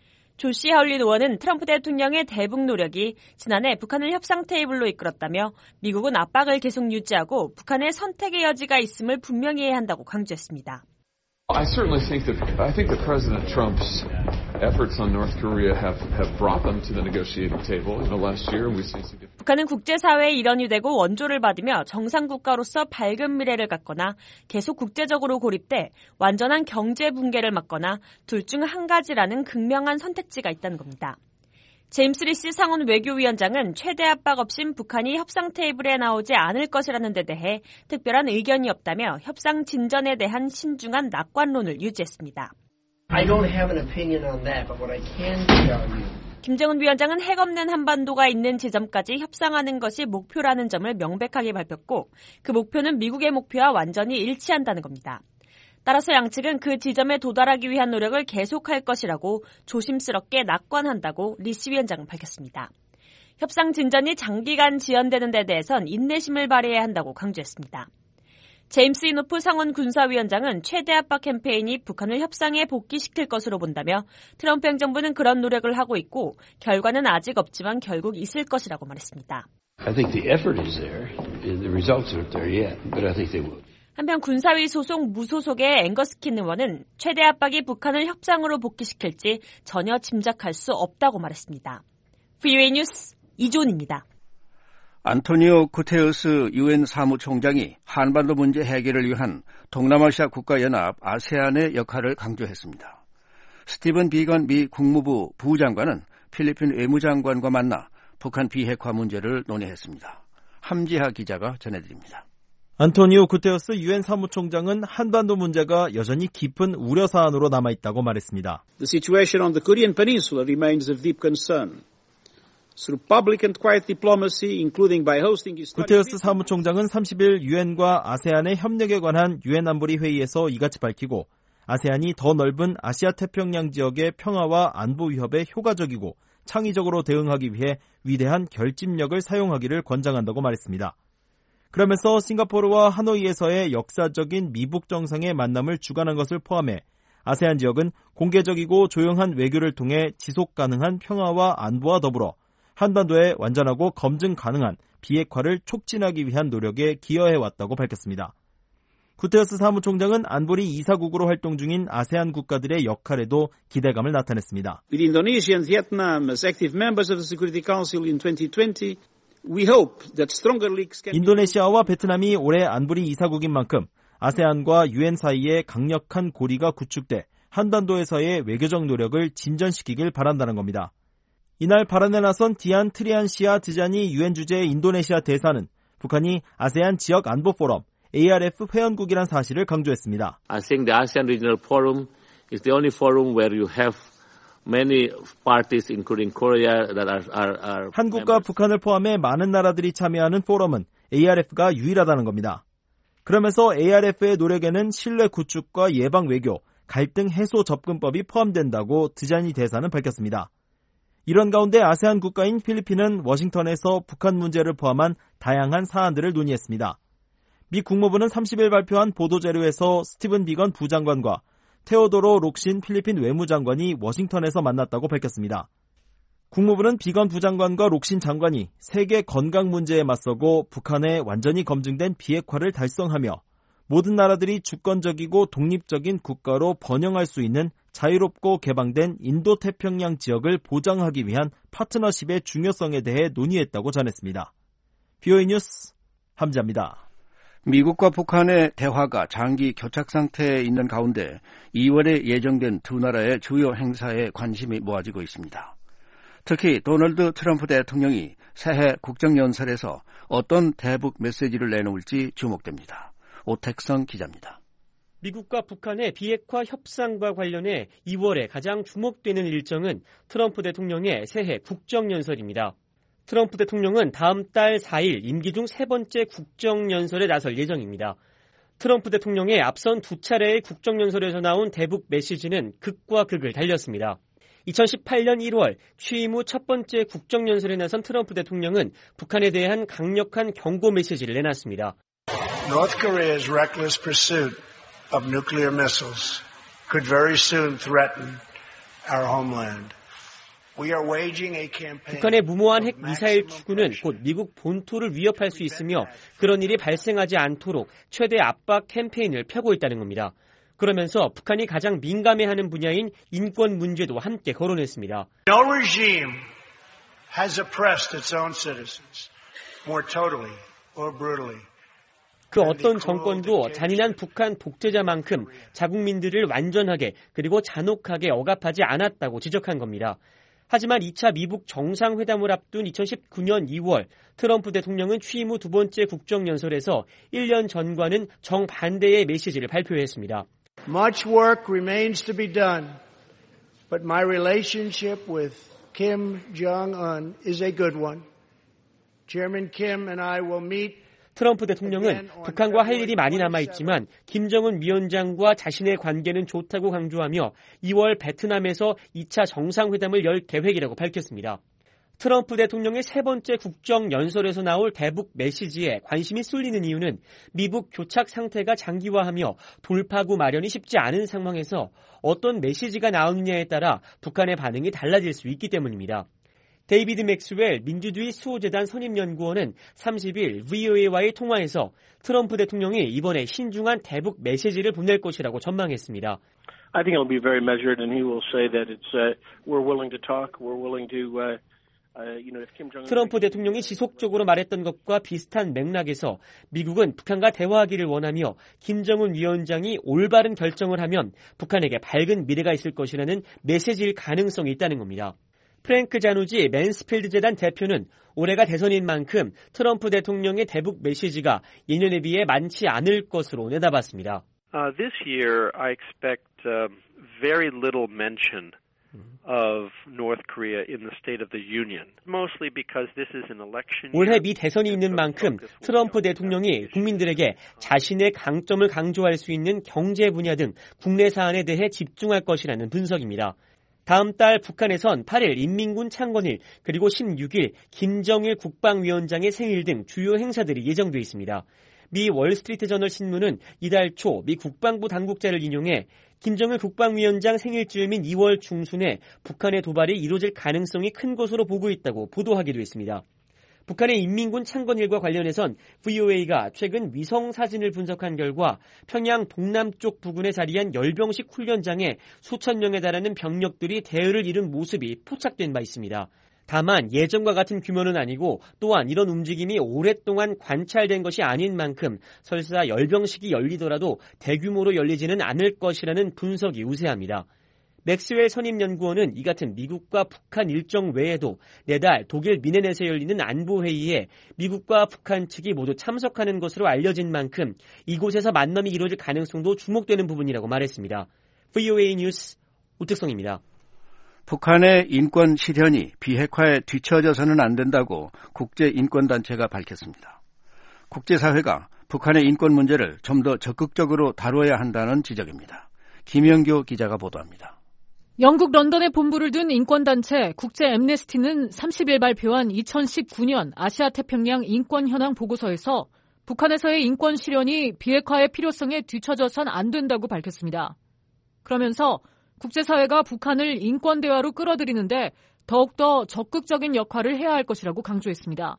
조시 하울린 의원은 트럼프 대통령의 대북 노력이 지난해 북한을 협상 테이블로 이끌었다며 미국은 압박을 계속 유지하고 북한의 선택의 여지가 있음을 분명히 해야 한다고 강조했습니다. I certainly think that I think that President Trump's efforts on North Korea have have brought them to the negotiating table in the last year. We've seen some. 북한은 국제사회의 일원이 되고 원조를 받으며 정상 국가로서 밝은 미래를 갖거나 계속 국제적으로 고립돼 완전한 경제 붕괴를 막거나 둘 중 한 가지라는 극명한 선택지가 있다는 겁니다. 제임스 리시 상원 외교위원장은 최대 압박 없인 북한이 협상 테이블에 나오지 않을 것이라는 데 대해 특별한 의견이 없다며 협상 진전에 대한 신중한 낙관론을 유지했습니다. I don't have an opinion on that, but what I can tell you. 김정은 위원장은 핵 없는 한반도가 있는 지점까지 협상하는 것이 목표라는 점을 명백하게 밝혔고 그 목표는 미국의 목표와 완전히 일치한다는 겁니다. 따라서 양측은 그 지점에 도달하기 위한 노력을 계속할 것이라고 조심스럽게 낙관한다고 리시 위원장은 밝혔습니다. 협상 진전이 장기간 지연되는 데 대해선 인내심을 발휘해야 한다고 강조했습니다. 제임스 이노프 상원 군사위원장은 최대 압박 캠페인이 북한을 협상에 복귀시킬 것으로 본다며 트럼프 행정부는 그런 노력을 하고 있고 결과는 아직 없지만 결국 있을 것이라고 말했습니다. I think the effort is there. The results aren't there yet, but I think they will. 한편 군사위 소속 무소속의 앵거스킨 의원은 최대 압박이 북한을 협상으로 복귀시킬지 전혀 짐작할 수 없다고 말했습니다. 브이오에이 뉴스 이존입니다. 안토니오 구테우스 유엔 사무총장이 한반도 문제 해결을 위한 동남아시아 국가연합 아세안의 역할을 강조했습니다. 스티븐 비건 미 국무부 부장관은 필리핀 외무장관과 만나 북한 비핵화 문제를 논의했습니다. 함지하 기자가 전해드립니다. 안토니오 구테우스 유엔 사무총장은 한반도 문제가 여전히 깊은 우려 사안으로 남아있다고 말했습니다. The situation on the Korean Peninsula remains of deep concern. Through public and quiet diplomacy, including by hosting 구테우스 사무총장은 삼십 일 유엔과 아세안의 협력에 관한 유엔 안보리 회의에서 이같이 밝히고 아세안이 더 넓은 아시아 태평양 지역의 평화와 안보 위협에 효과적이고 창의적으로 대응하기 위해 위대한 결집력을 사용하기를 권장한다고 말했습니다. 그러면서 싱가포르와 하노이에서의 역사적인 미북 정상의 만남을 주관한 것을 포함해 아세안 지역은 공개적이고 조용한 외교를 통해 지속 가능한 평화와 안보와 더불어 한반도에 완전하고 검증 가능한 비핵화를 촉진하기 위한 노력에 기여해왔다고 밝혔습니다. 구테우스 사무총장은 안보리 이사국으로 활동 중인 아세안 국가들의 역할에도 기대감을 나타냈습니다. With Indonesia and Vietnam as active members of the Security Council in twenty twenty, we hope that stronger links can 인도네시아와 베트남이 올해 안보리 이사국인 만큼 아세안과 유엔 사이에 강력한 고리가 구축돼 한반도에서의 외교적 노력을 진전시키길 바란다는 겁니다. 이날 발언에 나선 디안 트리안시아 드자니 유엔 주재 인도네시아 대사는 북한이 아세안 지역 안보 포럼 에이알에프 회원국이란 사실을 강조했습니다. I think the ASEAN Regional Forum is the only forum where you have many parties, including Korea, that are, are, are 한국과 북한을 포함해 많은 나라들이 참여하는 포럼은 에이알에프가 유일하다는 겁니다. 그러면서 에이알에프의 노력에는 신뢰 구축과 예방 외교, 갈등 해소 접근법이 포함된다고 드자니 대사는 밝혔습니다. 이런 가운데 아세안 국가인 필리핀은 워싱턴에서 북한 문제를 포함한 다양한 사안들을 논의했습니다. 미 국무부는 삼십 일 발표한 보도자료에서 스티븐 비건 부장관과 테오도로 록신 필리핀 외무장관이 워싱턴에서 만났다고 밝혔습니다. 국무부는 비건 부장관과 록신 장관이 세계 건강 문제에 맞서고 북한의 완전히 검증된 비핵화를 달성하며 모든 나라들이 주권적이고 독립적인 국가로 번영할 수 있는 자유롭고 개방된 인도태평양 지역을 보장하기 위한 파트너십의 중요성에 대해 논의했다고 전했습니다. 비오이 뉴스 함지아입니다. 미국과 북한의 대화가 장기 교착 상태에 있는 가운데 이월에 예정된 두 나라의 주요 행사에 관심이 모아지고 있습니다. 특히 도널드 트럼프 대통령이 새해 국정연설에서 어떤 대북 메시지를 내놓을지 주목됩니다. 오택성 기자입니다. 미국과 북한의 비핵화 협상과 관련해 이월에 가장 주목되는 일정은 트럼프 대통령의 새해 국정연설입니다. 트럼프 대통령은 다음 달 사 일 임기 중 세 번째 국정연설에 나설 예정입니다. 트럼프 대통령의 앞선 두 차례의 국정연설에서 나온 대북 메시지는 극과 극을 달렸습니다. 이천십팔 년 일월 취임 후 첫 번째 국정연설에 나선 트럼프 대통령은 북한에 대한 강력한 경고 메시지를 내놨습니다. North Korea's reckless pursuit of nuclear missiles could very soon threaten our homeland. We are waging a campaign. 북한의 무모한 핵 미사일 추구는 곧 미국 본토를 위협할 수 있으며 그런 일이 발생하지 않도록 최대 압박 캠페인을 펴고 있다는 겁니다. 그러면서 북한이 가장 민감해하는 분야인 인권 문제도 함께 거론했습니다. No regime has oppressed its own citizens more totally or brutally. 그 어떤 정권도 잔인한 북한 독재자만큼 자국민들을 완전하게 그리고 잔혹하게 억압하지 않았다고 지적한 겁니다. 하지만 이 차 미북 정상회담을 앞둔 이천십구 년 이월 트럼프 대통령은 취임 후 두 번째 국정연설에서 일 년 전과는 정반대의 메시지를 발표했습니다. Much work remains to be done, but my relationship with Kim Jong-un is a good one. Chairman Kim and I will meet 트럼프 대통령은 북한과 할 일이 많이 남아있지만 김정은 위원장과 자신의 관계는 좋다고 강조하며 이월 베트남에서 이 차 정상회담을 열 계획이라고 밝혔습니다. 트럼프 대통령의 세 번째 국정연설에서 나올 대북 메시지에 관심이 쏠리는 이유는 미북 교착 상태가 장기화하며 돌파구 마련이 쉽지 않은 상황에서 어떤 메시지가 나오느냐에 따라 북한의 반응이 달라질 수 있기 때문입니다. 데이비드 맥스웰 민주주의 수호재단 선임연구원은 삼십 일 브이오에이와의 통화에서 트럼프 대통령이 이번에 신중한 대북 메시지를 보낼 것이라고 전망했습니다. I think it'll be very measured and he will say that it's uh, we're willing to talk, we're willing to uh, 트럼프 대통령이 지속적으로 말했던 것과 비슷한 맥락에서 미국은 북한과 대화하기를 원하며 김정은 위원장이 올바른 결정을 하면 북한에게 밝은 미래가 있을 것이라는 메시지일 가능성이 있다는 겁니다. 프랭크 자누지 맨스필드 재단 대표는 올해가 대선인 만큼 트럼프 대통령의 대북 메시지가 예년에 비해 많지 않을 것으로 내다봤습니다. Uh, this year, I expect uh, very little mention of North Korea in the State of the Union, mostly because this is an election. 올해 미 대선이 있는 만큼 트럼프 대통령이 국민들에게 자신의 강점을 강조할 수 있는 경제 분야 등 국내 사안에 대해 집중할 것이라는 분석입니다. 다음 달 북한에선 팔 일 인민군 창건일 그리고 십육 일 김정일 국방위원장의 생일 등 주요 행사들이 예정돼 있습니다. 미 월스트리트 저널 신문은 이달 초 미 국방부 당국자를 인용해 김정일 국방위원장 생일쯤인 이월 중순에 북한의 도발이 이루어질 가능성이 큰 것으로 보고 있다고 보도하기도 했습니다. 북한의 인민군 창건일과 관련해선 브이오에이가 최근 위성 사진을 분석한 결과 평양 동남쪽 부근에 자리한 열병식 훈련장에 수천 명에 달하는 병력들이 대열을 이룬 모습이 포착된 바 있습니다. 다만 예전과 같은 규모는 아니고 또한 이런 움직임이 오랫동안 관찰된 것이 아닌 만큼 설사 열병식이 열리더라도 대규모로 열리지는 않을 것이라는 분석이 우세합니다. 맥스웰 선임연구원은 이 같은 미국과 북한 일정 외에도 내달 독일 미네넷에 열리는 안보회의에 미국과 북한 측이 모두 참석하는 것으로 알려진 만큼 이곳에서 만남이 이루어질 가능성도 주목되는 부분이라고 말했습니다. 브이오에이 뉴스 우특성입니다. 북한의 인권 실현이 비핵화에 뒤처져서는 안 된다고 국제인권단체가 밝혔습니다. 국제사회가 북한의 인권 문제를 좀 더 적극적으로 다뤄야 한다는 지적입니다. 김영교 기자가 보도합니다. 영국 런던에 본부를 둔 인권단체 국제 앰네스티는 삼십 일 발표한 이천십구 년 아시아태평양 인권 현황 보고서에서 북한에서의 인권 실현이 비핵화의 필요성에 뒤처져선 안 된다고 밝혔습니다. 그러면서 국제사회가 북한을 인권 대화로 끌어들이는데 더욱더 적극적인 역할을 해야 할 것이라고 강조했습니다.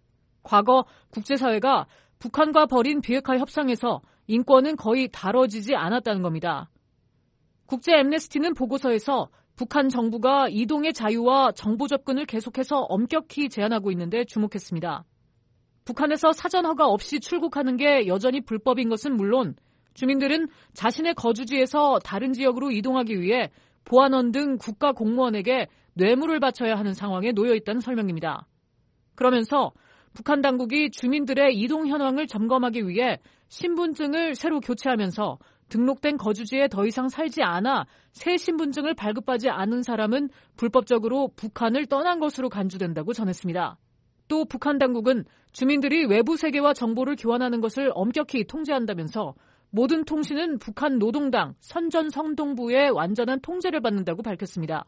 과거 국제사회가 북한과 벌인 비핵화 협상에서 인권은 거의 다뤄지지 않았다는 겁니다. 국제 앰네스티는 보고서에서 북한 정부가 이동의 자유와 정보 접근을 계속해서 엄격히 제한하고 있는데 주목했습니다. 북한에서 사전 허가 없이 출국하는 게 여전히 불법인 것은 물론 주민들은 자신의 거주지에서 다른 지역으로 이동하기 위해 보안원 등 국가 공무원에게 뇌물을 바쳐야 하는 상황에 놓여 있다는 설명입니다. 그러면서 북한 당국이 주민들의 이동 현황을 점검하기 위해 신분증을 새로 교체하면서 등록된 거주지에 더 이상 살지 않아 새 신분증을 발급하지 않은 사람은 불법적으로 북한을 떠난 것으로 간주된다고 전했습니다. 또 북한 당국은 주민들이 외부 세계와 정보를 교환하는 것을 엄격히 통제한다면서 모든 통신은 북한 노동당 선전성동부의 완전한 통제를 받는다고 밝혔습니다.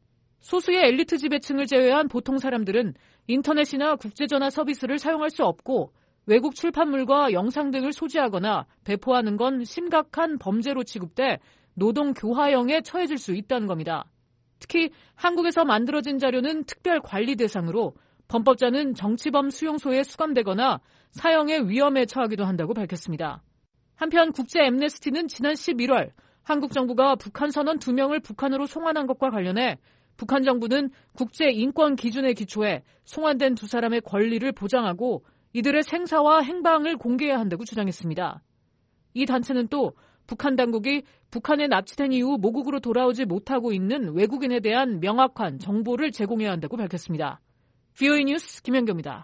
소수의 엘리트 지배층을 제외한 보통 사람들은 인터넷이나 국제전화 서비스를 사용할 수 없고 외국 출판물과 영상 등을 소지하거나 배포하는 건 심각한 범죄로 취급돼 노동 교화형에 처해질 수 있다는 겁니다. 특히 한국에서 만들어진 자료는 특별 관리 대상으로 범법자는 정치범 수용소에 수감되거나 사형의 위험에 처하기도 한다고 밝혔습니다. 한편 국제 앰네스티는 지난 십일월 한국 정부가 북한 선원 두 명을 북한으로 송환한 것과 관련해 북한 정부는 국제 인권 기준에 기초해 송환된 두 사람의 권리를 보장하고 이들의 생사와 행방을 공개해야 한다고 주장했습니다. 이 단체는 또 북한 당국이 북한에 납치된 이후 모국으로 돌아오지 못하고 있는 외국인에 대한 명확한 정보를 제공해야 한다고 밝혔습니다. 브이오에이 뉴스 김현교입니다.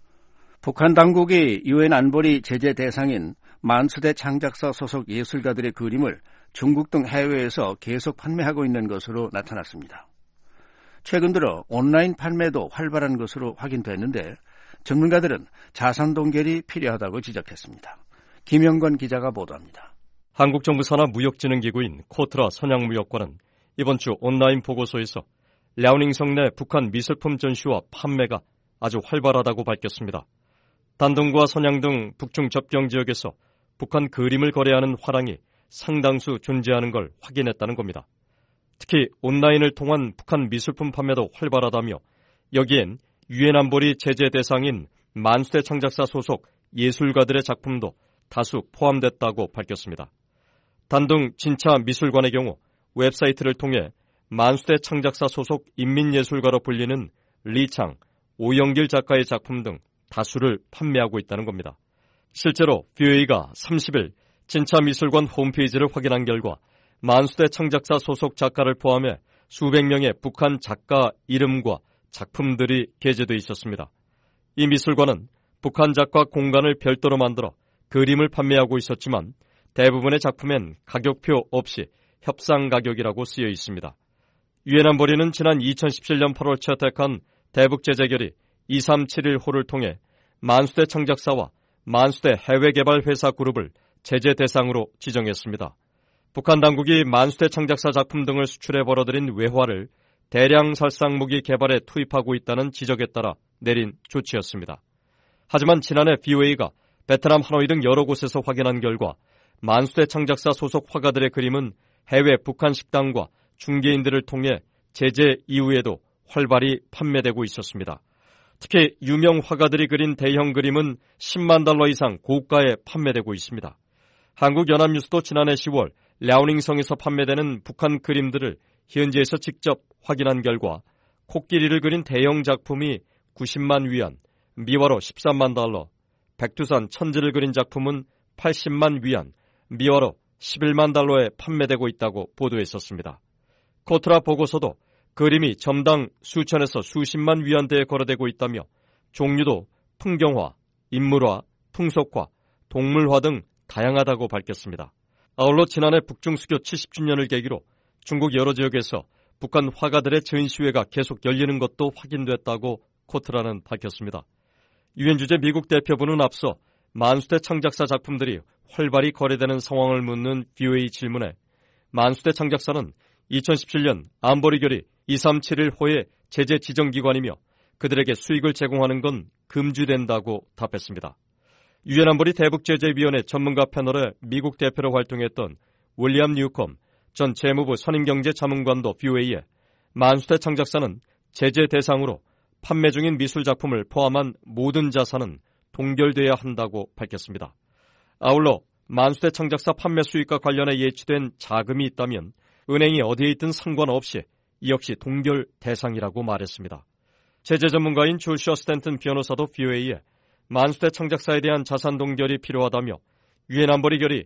북한 당국이 유엔 안보리 제재 대상인 만수대 창작사 소속 예술가들의 그림을 중국 등 해외에서 계속 판매하고 있는 것으로 나타났습니다. 최근 들어 온라인 판매도 활발한 것으로 확인됐는데 전문가들은 자산 동결이 필요하다고 지적했습니다. 김영건 기자가 보도합니다. 한국 정부 산하 무역진흥기구인 코트라 선양무역관은 이번 주 온라인 보고서에서 랴오닝성 내 북한 미술품 전시와 판매가 아주 활발하다고 밝혔습니다. 단둥과 선양 등 북중 접경 지역에서 북한 그림을 거래하는 화랑이 상당수 존재하는 걸 확인했다는 겁니다. 특히 온라인을 통한 북한 미술품 판매도 활발하다며 여기엔 유엔 안보리 제재 대상인 만수대 창작사 소속 예술가들의 작품도 다수 포함됐다고 밝혔습니다. 단둥 진차 미술관의 경우 웹사이트를 통해 만수대 창작사 소속 인민예술가로 불리는 리창, 오영길 작가의 작품 등 다수를 판매하고 있다는 겁니다. 실제로 뷰에이가 삼십 일 진차미술관 홈페이지를 확인한 결과 만수대 창작사 소속 작가를 포함해 수백 명의 북한 작가 이름과 작품들이 게재되어 있었습니다. 이 미술관은 북한 작가 공간을 별도로 만들어 그림을 판매하고 있었지만 대부분의 작품엔 가격표 없이 협상 가격이라고 쓰여 있습니다. 유엔 안보리는 지난 이천십칠 년 팔월 채택한 대북제재결의 이삼칠일 호를 통해 만수대 창작사와 만수대 해외개발회사 그룹을 제재 대상으로 지정했습니다. 북한 당국이 만수대 창작사 작품 등을 수출해 벌어들인 외화를 대량 살상무기 개발에 투입하고 있다는 지적에 따라 내린 조치였습니다. 하지만 지난해 비오에이가 베트남 하노이 등 여러 곳에서 확인한 결과 만수대 창작사 소속 화가들의 그림은 해외 북한 식당과 중개인들을 통해 제재 이후에도 활발히 판매되고 있었습니다. 특히 유명 화가들이 그린 대형 그림은 십만 달러 이상 고가에 판매되고 있습니다. 한국연합뉴스도 지난해 시월 랴오닝성에서 판매되는 북한 그림들을 현지에서 직접 확인한 결과 코끼리를 그린 대형 작품이 구십만 위안, 미화로 십삼만 달러, 백두산 천지를 그린 작품은 팔십만 위안, 미화로 십일만 달러에 판매되고 있다고 보도했었습니다. 코트라 보고서도 그림이 점당 수천에서 수십만 위안대에 거래되고 있다며 종류도 풍경화, 인물화, 풍속화, 동물화 등 다양하다고 밝혔습니다. 아울러 지난해 북중수교 칠십 주년을 계기로 중국 여러 지역에서 북한 화가들의 전시회가 계속 열리는 것도 확인됐다고 코트라는 밝혔습니다. 유엔 주재 미국 대표부는 앞서 만수대 창작사 작품들이 활발히 거래되는 상황을 묻는 비오에이 질문에 만수대 창작사는 이천십칠 년 안보리 결의 이삼칠일 호의 제재 지정기관이며 그들에게 수익을 제공하는 건 금지된다고 답했습니다. 유엔 안보리 대북제재위원회 전문가 패널의 미국 대표로 활동했던 윌리엄 뉴컴 전 재무부 선임경제자문관도 비오에이에 만수대 창작사는 제재 대상으로 판매 중인 미술작품을 포함한 모든 자산은 동결돼야 한다고 밝혔습니다. 아울러 만수대 창작사 판매 수익과 관련해 예치된 자금이 있다면 은행이 어디에 있든 상관없이 이 역시 동결 대상이라고 말했습니다. 제재 전문가인 조슈아 스탠튼 변호사도 비오에이에 만수대 창작사에 대한 자산 동결이 필요하다며 유엔 안보리 결의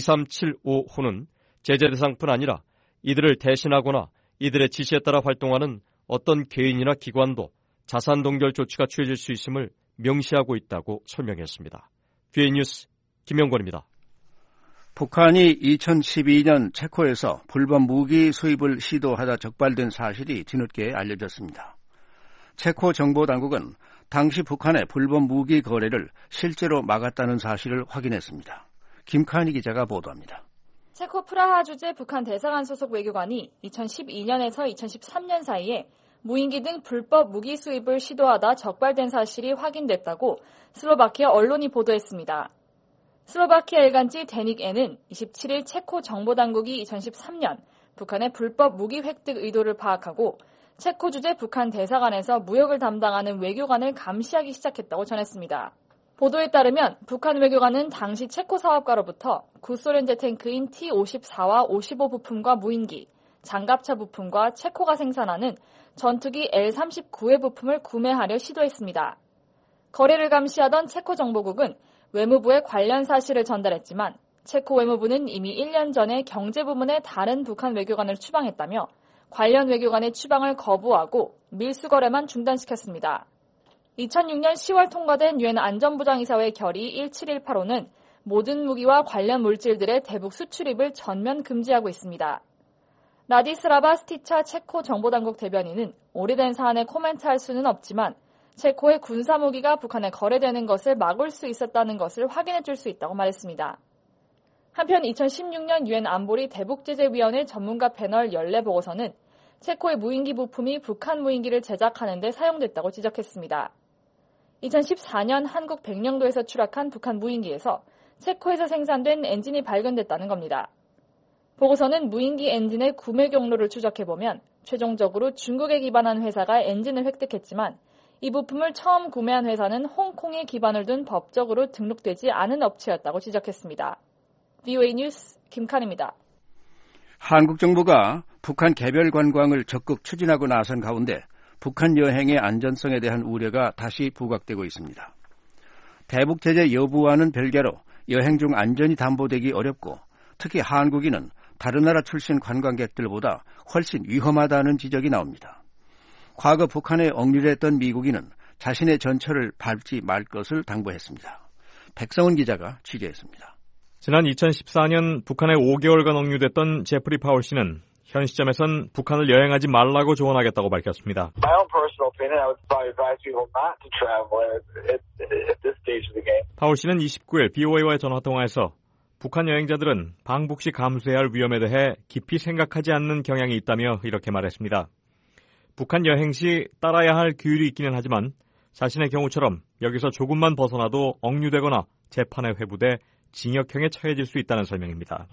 이삼칠오 호는 제재 대상뿐 아니라 이들을 대신하거나 이들의 지시에 따라 활동하는 어떤 개인이나 기관도 자산 동결 조치가 취해질 수 있음을 명시하고 있다고 설명했습니다. 비오에이 뉴스 김영권입니다. 북한이 이천십이 년 체코에서 불법 무기 수입을 시도하다 적발된 사실이 뒤늦게 알려졌습니다. 체코 정보당국은 당시 북한의 불법 무기 거래를 실제로 막았다는 사실을 확인했습니다. 김칸희 기자가 보도합니다. 체코 프라하 주재 북한 대사관 소속 외교관이 이천십이 년에서 이천십삼 년 사이에 무인기 등 불법 무기 수입을 시도하다 적발된 사실이 확인됐다고 슬로바키아 언론이 보도했습니다. 슬로바키아 일간지 데닉에는 이십칠 일 체코 정보당국이 이천십삼 년 북한의 불법 무기 획득 의도를 파악하고 체코 주재 북한 대사관에서 무역을 담당하는 외교관을 감시하기 시작했다고 전했습니다. 보도에 따르면 북한 외교관은 당시 체코 사업가로부터 구소련제 탱크인 티 오십사와 오십오 부품과 무인기, 장갑차 부품과 체코가 생산하는 전투기 엘 삼십구의 부품을 구매하려 시도했습니다. 거래를 감시하던 체코 정보국은 외무부에 관련 사실을 전달했지만 체코 외무부는 이미 일 년 전에 경제부문의 다른 북한 외교관을 추방했다며 관련 외교관의 추방을 거부하고 밀수 거래만 중단시켰습니다. 이천육 년 시월 통과된 유엔 안전보장이사회 결의 일칠일팔 호는 모든 무기와 관련 물질들의 대북 수출입을 전면 금지하고 있습니다. 라디스라바 스티차 체코 정보당국 대변인은 오래된 사안에 코멘트할 수는 없지만 체코의 군사무기가 북한에 거래되는 것을 막을 수 있었다는 것을 확인해 줄 수 있다고 말했습니다. 한편 이천십육 년 유엔 안보리 대북제재위원회 전문가 패널 연례 보고서는 체코의 무인기 부품이 북한 무인기를 제작하는 데 사용됐다고 지적했습니다. 이천십사 년 한국 백령도에서 추락한 북한 무인기에서 체코에서 생산된 엔진이 발견됐다는 겁니다. 보고서는 무인기 엔진의 구매 경로를 추적해보면 최종적으로 중국에 기반한 회사가 엔진을 획득했지만 이 부품을 처음 구매한 회사는 홍콩에 기반을 둔 법적으로 등록되지 않은 업체였다고 지적했습니다. 비오에이 뉴스 김칸입니다. 한국 정부가 북한 개별 관광을 적극 추진하고 나선 가운데 북한 여행의 안전성에 대한 우려가 다시 부각되고 있습니다. 대북 제재 여부와는 별개로 여행 중 안전이 담보되기 어렵고 특히 한국인은 다른 나라 출신 관광객들보다 훨씬 위험하다는 지적이 나옵니다. 과거 북한에 억류했던 미국인은 자신의 전철을 밟지 말 것을 당부했습니다. 백성훈 기자가 취재했습니다. 지난 이천십사 년 북한에 오 개월간 억류됐던 제프리 파울 씨는 현 시점에선 북한을 여행하지 말라고 조언하겠다고 밝혔습니다. 파울 씨는 이십구 일 비오에이와의 전화통화에서 북한 여행자들은 방북 시 감수해야 할 위험에 대해 깊이 생각하지 않는 경향이 있다며 이렇게 말했습니다. 북한 여행 시 따라야 할 규율이 있기는 하지만 자신의 경우처럼 여기서 조금만 벗어나도 억류되거나 재판에 회부돼 징역형에 처해질 수 있다는 설명입니다.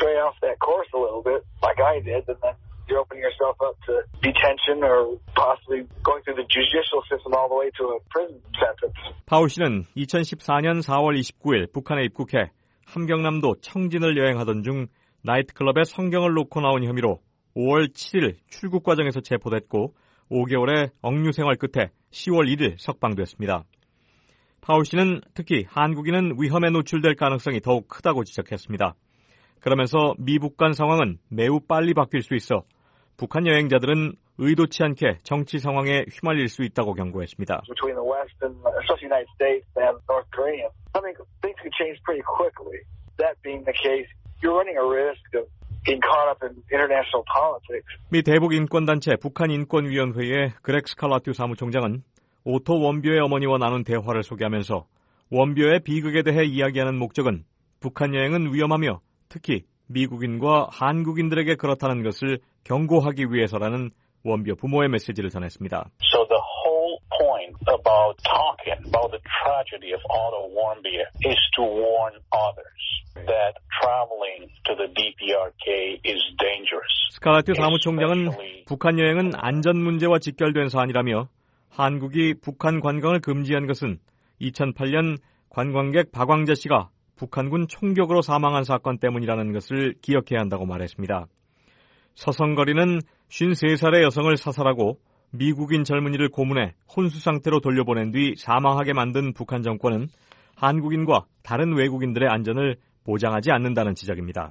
파울 씨는 이천십사 년 사월 이십구 일 북한에 입국해 함경남도 청진을 여행하던 중 나이트클럽에 성경을 놓고 나온 혐의로 오월 칠일 출국 과정에서 체포됐고 오 개월의 억류 생활 끝에 시월 일일 석방됐습니다. 파울 씨는 특히 한국인은 위험에 노출될 가능성이 더욱 크다고 지적했습니다. 그러면서 미북 간 상황은 매우 빨리 바뀔 수 있어 북한 여행자들은 의도치 않게 정치 상황에 휘말릴 수 있다고 경고했습니다. 미 대북 인권단체 북한인권위원회의 그렉 스칼라튜 사무총장은 오토 원뷰의 어머니와 나눈 대화를 소개하면서 원뷰의 비극에 대해 이야기하는 목적은 북한 여행은 위험하며 특히 미국인과 한국인들에게 그렇다는 것을 경고하기 위해서라는 원뷰 부모의 메시지를 전했습니다. So the whole point about talking about the tragedy of Otto Warmbier is to warn others that traveling to the 디피아르케이 is dangerous. 스칼라튜 사무총장은 북한 여행은 안전 문제와 직결된 사안이라며 한국이 북한 관광을 금지한 것은 이천팔 년 관광객 박광재 씨가 북한군 총격으로 사망한 사건 때문이라는 것을 기억해야 한다고 말했습니다. 서성거리는 쉰세 살의 여성을 사살하고 미국인 젊은이를 고문해 혼수 상태로 돌려보낸 뒤 사망하게 만든 북한 정권은 한국인과 다른 외국인들의 안전을 보장하지 않는다는 지적입니다.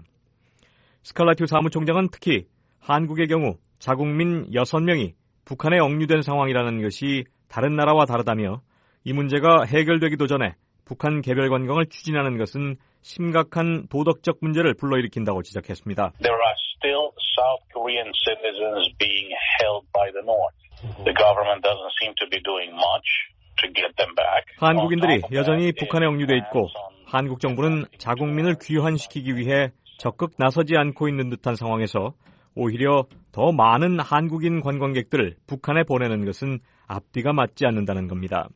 스칼라튜 사무총장은 특히 한국의 경우 자국민 여섯 명이 북한에 억류된 상황이라는 것이 다른 나라와 다르다며 이 문제가 해결되기도 전에 북한 개별 관광을 추진하는 것은 심각한 도덕적 문제를 불러일으킨다고 지적했습니다. There are still South Korean citizens being held by the North. The government doesn't seem to be doing much to get them back. 한국인들이 여전히 북한에 억류돼 있고 한국 정부는 자국민을 귀환시키기 위해 적극 나서지 않고 있는 듯한 상황에서 오히려 더 많은 한국인 관광객들을 북한에 보내는 것은 앞뒤가 맞지 않는다는 겁니다.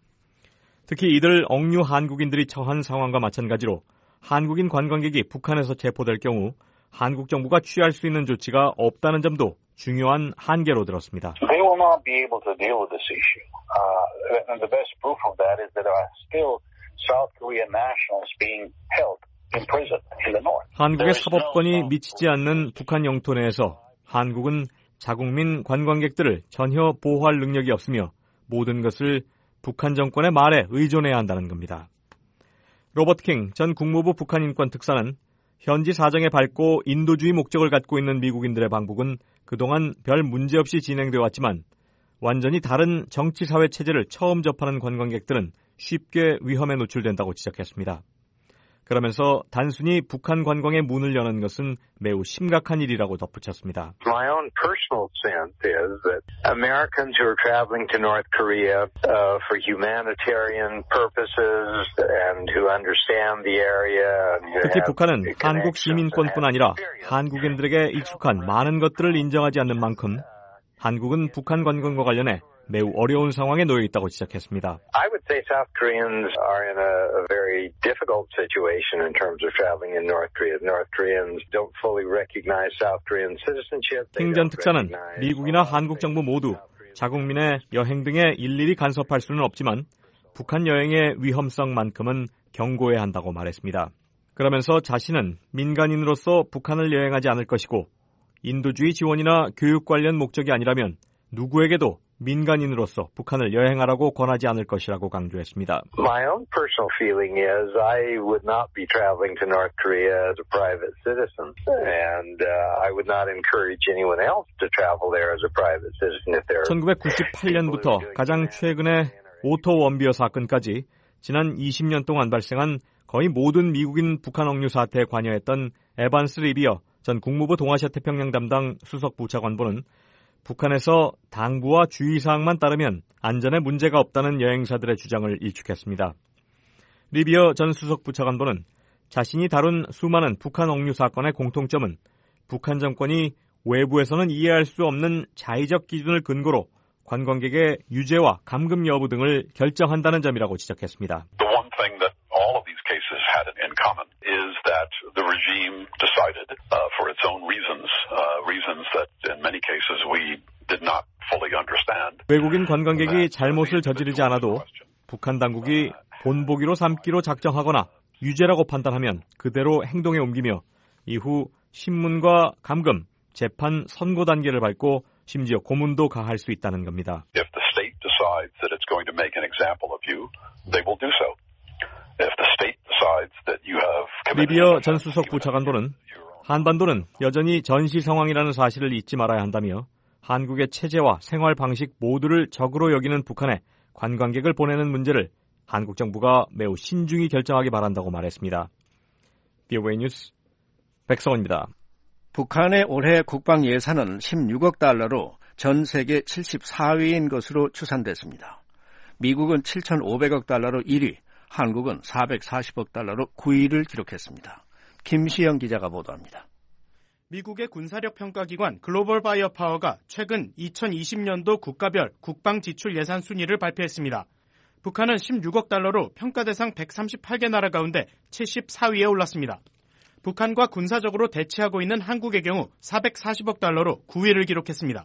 특히 이들 억류 한국인들이 처한 상황과 마찬가지로 한국인 관광객이 북한에서 체포될 경우 한국 정부가 취할 수 있는 조치가 없다는 점도 중요한 한계로 들었습니다. They will not be able to deal with this issue. Uh, and the best proof of that is that there are still South Korean nationals being held in prison in the north. 한국의 사법권이 미치지 않는 북한 영토 내에서 한국은 자국민 관광객들을 전혀 보호할 능력이 없으며 모든 것을 북한 정권의 말에 의존해야 한다는 겁니다. 로버트 킹 전 국무부 북한인권 특사는 현지 사정에 밝고 인도주의 목적을 갖고 있는 미국인들의 방북은 그동안 별 문제 없이 진행되어 왔지만 완전히 다른 정치사회 체제를 처음 접하는 관광객들은 쉽게 위험에 노출된다고 지적했습니다. 그러면서 단순히 북한 관광의 문을 여는 것은 매우 심각한 일이라고 덧붙였습니다. My own personal sense is that Americans who are traveling to North Korea uh, for humanitarian purposes and who understand the area and 특히 북한은 한국 시민권뿐 아니라 한국인들에게 익숙한 많은 것들을 인정하지 않는 만큼 한국은 북한 관광과 관련해 매우 어려운 상황에 놓여 있다고 지적했습니다. I would say South Koreans are in a, a very difficult situation in terms of traveling in North Korea. North Koreans don't fully recognize South Korean citizenship. 킹 전 특사는 미국이나 한국 정부 모두 자국민의 여행 등에 일일이 간섭할 수는 없지만 북한 여행의 위험성만큼은 경고해야 한다고 말했습니다. 그러면서 자신은 민간인으로서 북한을 여행하지 않을 것이고 인도주의 지원이나 교육 관련 목적이 아니라면 누구에게도 민간인으로서 북한을 여행하라고 권하지 않을 것이라고 강조했습니다. My own personal feeling is I would not be traveling to North Korea as a private citizen, and uh, I would not encourage anyone else to travel there as a private citizen if they're. 천구백구십팔 년부터 가장 최근의 오토 원비어 사건까지 지난 이십 년 동안 발생한 거의 모든 미국인 북한 억류 사태에 관여했던 에반스 리비어 전 국무부 동아시아 태평양 담당 수석 부차관보는 북한에서 당부와 주의사항만 따르면 안전에 문제가 없다는 여행사들의 주장을 일축했습니다. 리비어 전 수석 부차관보는 자신이 다룬 수많은 북한 억류 사건의 공통점은 북한 정권이 외부에서는 이해할 수 없는 자의적 기준을 근거로 관광객의 유죄와 감금 여부 등을 결정한다는 점이라고 지적했습니다. The one thing that all of these cases had in common is that the regime decided uh, for its own reasons, uh, reasons that in many cases we did not fully understand. 외국인 관광객이 잘못을 저지르지 않아도 북한 당국이 본보기로 삼기로 작정하거나 유죄라고 판단하면 그대로 행동에 옮기며 이후 신문과 감금, 재판, 선고 단계를 밟고 심지어 고문도 가할 수 있다는 겁니다. If the state decides that it's going to make an example of you, they will do so. If the state decides that you have committed 리비어 전 수석 부차관보는 한반도는 여전히 전시 상황이라는 사실을 잊지 말아야 한다며 한국의 체제와 생활 방식 모두를 적으로 여기는 북한에 관광객을 보내는 문제를 한국 정부가 매우 신중히 결정하기 바란다고 말했습니다. 비오에이 뉴스 백성원입니다. 북한의 올해 국방 예산은 십육억 달러로 전 세계 칠십사 위인 것으로 추산됐습니다. 미국은 칠천오백억 달러로 일 위, 한국은 사백사십억 달러로 구 위를 기록했습니다. 김시영 기자가 보도합니다. 미국의 군사력 평가기관 글로벌 바이어 파워가 최근 이천이십 년도 국가별 국방 지출 예산 순위를 발표했습니다. 북한은 십육억 달러로 평가 대상 백삼십팔 개 나라 가운데 칠십사 위에 올랐습니다. 북한과 군사적으로 대치하고 있는 한국의 경우 사백사십억 달러로 구 위를 기록했습니다.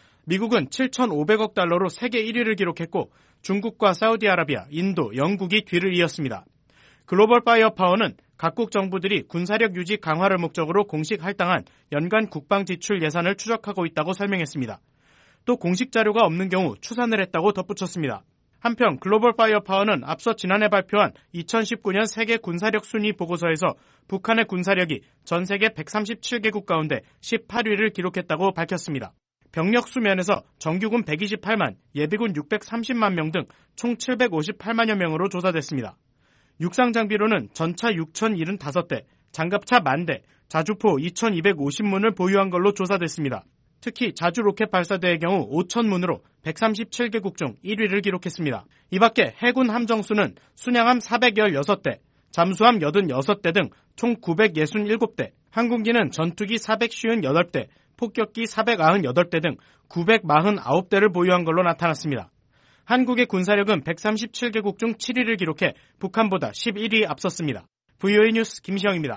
미국은 칠천오백억 달러로 세계 일 위를 기록했고 중국과 사우디아라비아, 인도, 영국이 뒤를 이었습니다. 글로벌 파이어 파워는 각국 정부들이 군사력 유지 강화를 목적으로 공식 할당한 연간 국방 지출 예산을 추적하고 있다고 설명했습니다. 또 공식 자료가 없는 경우 추산을 했다고 덧붙였습니다. 한편 글로벌 파이어 파워는 앞서 지난해 발표한 이천십구 년 세계 군사력 순위 보고서에서 북한의 군사력이 전 세계 백삼십칠 개국 가운데 십팔 위를 기록했다고 밝혔습니다. 병력 수면에서 정규군 백이십팔만, 예비군 육백삼십만 명 등 총 칠백오십팔만여 명으로 조사됐습니다. 육상 장비로는 전차 육천칠십오 대, 장갑차 만 대, 자주포 이천이백오십 문을 보유한 걸로 조사됐습니다. 특히 자주 로켓 발사대의 경우 오천 문으로 백삼십칠 개국 중 일 위를 기록했습니다. 이 밖에 해군 함정수는 순양함 사백십육 대, 잠수함 팔십육 대 등 총 구백육십칠 대, 항공기는 전투기 사백오십팔 대, 폭격기 사백구십팔 대 등 구백사십구 대를 보유한 걸로 나타났습니다. 한국의 군사력은 백삼십칠 개국 중 칠 위를 기록해 북한보다 십일 위 앞섰습니다. 브이오에이 뉴스 김시영입니다.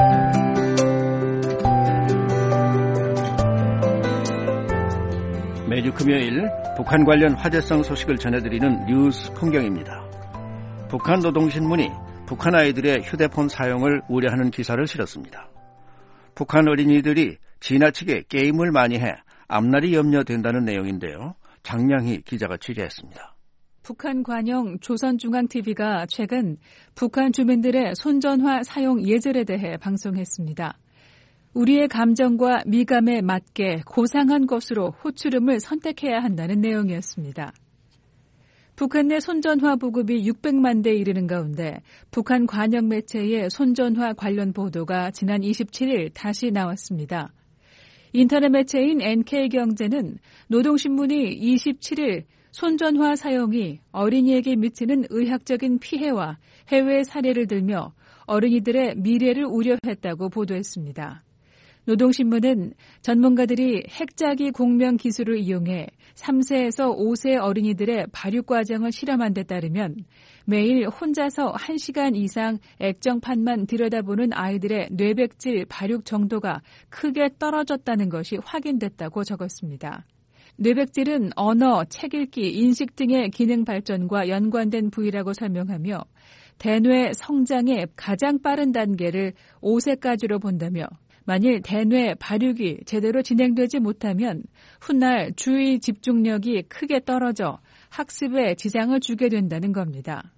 매주 금요일 북한 관련 화제성 소식을 전해드리는 뉴스 풍경입니다. 북한 노동신문이 북한 아이들의 휴대폰 사용을 우려하는 기사를 실었습니다. 북한 어린이들이 지나치게 게임을 많이 해 앞날이 염려된다는 내용인데요. 장량희 기자가 취재했습니다. 북한 관영 조선중앙티비가 최근 북한 주민들의 손전화 사용 예절에 대해 방송했습니다. 우리의 감정과 미감에 맞게 고상한 것으로 호출음을 선택해야 한다는 내용이었습니다. 북한 내 손전화 보급이 육백만 대 이르는 가운데 북한 관영 매체의 손전화 관련 보도가 지난 이십칠 일 다시 나왔습니다. 인터넷 매체인 엔케이경제는 노동신문이 이십칠 일 손전화 사용이 어린이에게 미치는 의학적인 피해와 해외 사례를 들며 어린이들의 미래를 우려했다고 보도했습니다. 노동신문은 전문가들이 핵자기 공명 기술을 이용해 삼 세에서 오 세 어린이들의 발육 과정을 실험한 데 따르면 매일 혼자서 한 시간 이상 액정판만 들여다보는 아이들의 뇌백질 발육 정도가 크게 떨어졌다는 것이 확인됐다고 적었습니다. 뇌백질은 언어, 책 읽기, 인식 등의 기능 발전과 연관된 부위라고 설명하며 대뇌 성장의 가장 빠른 단계를 오 세까지로 본다며 만일 대뇌 발육이 제대로 진행되지 못하면 훗날 주의 집중력이 크게 떨어져 학습에 지장을 주게 된다는 겁니다.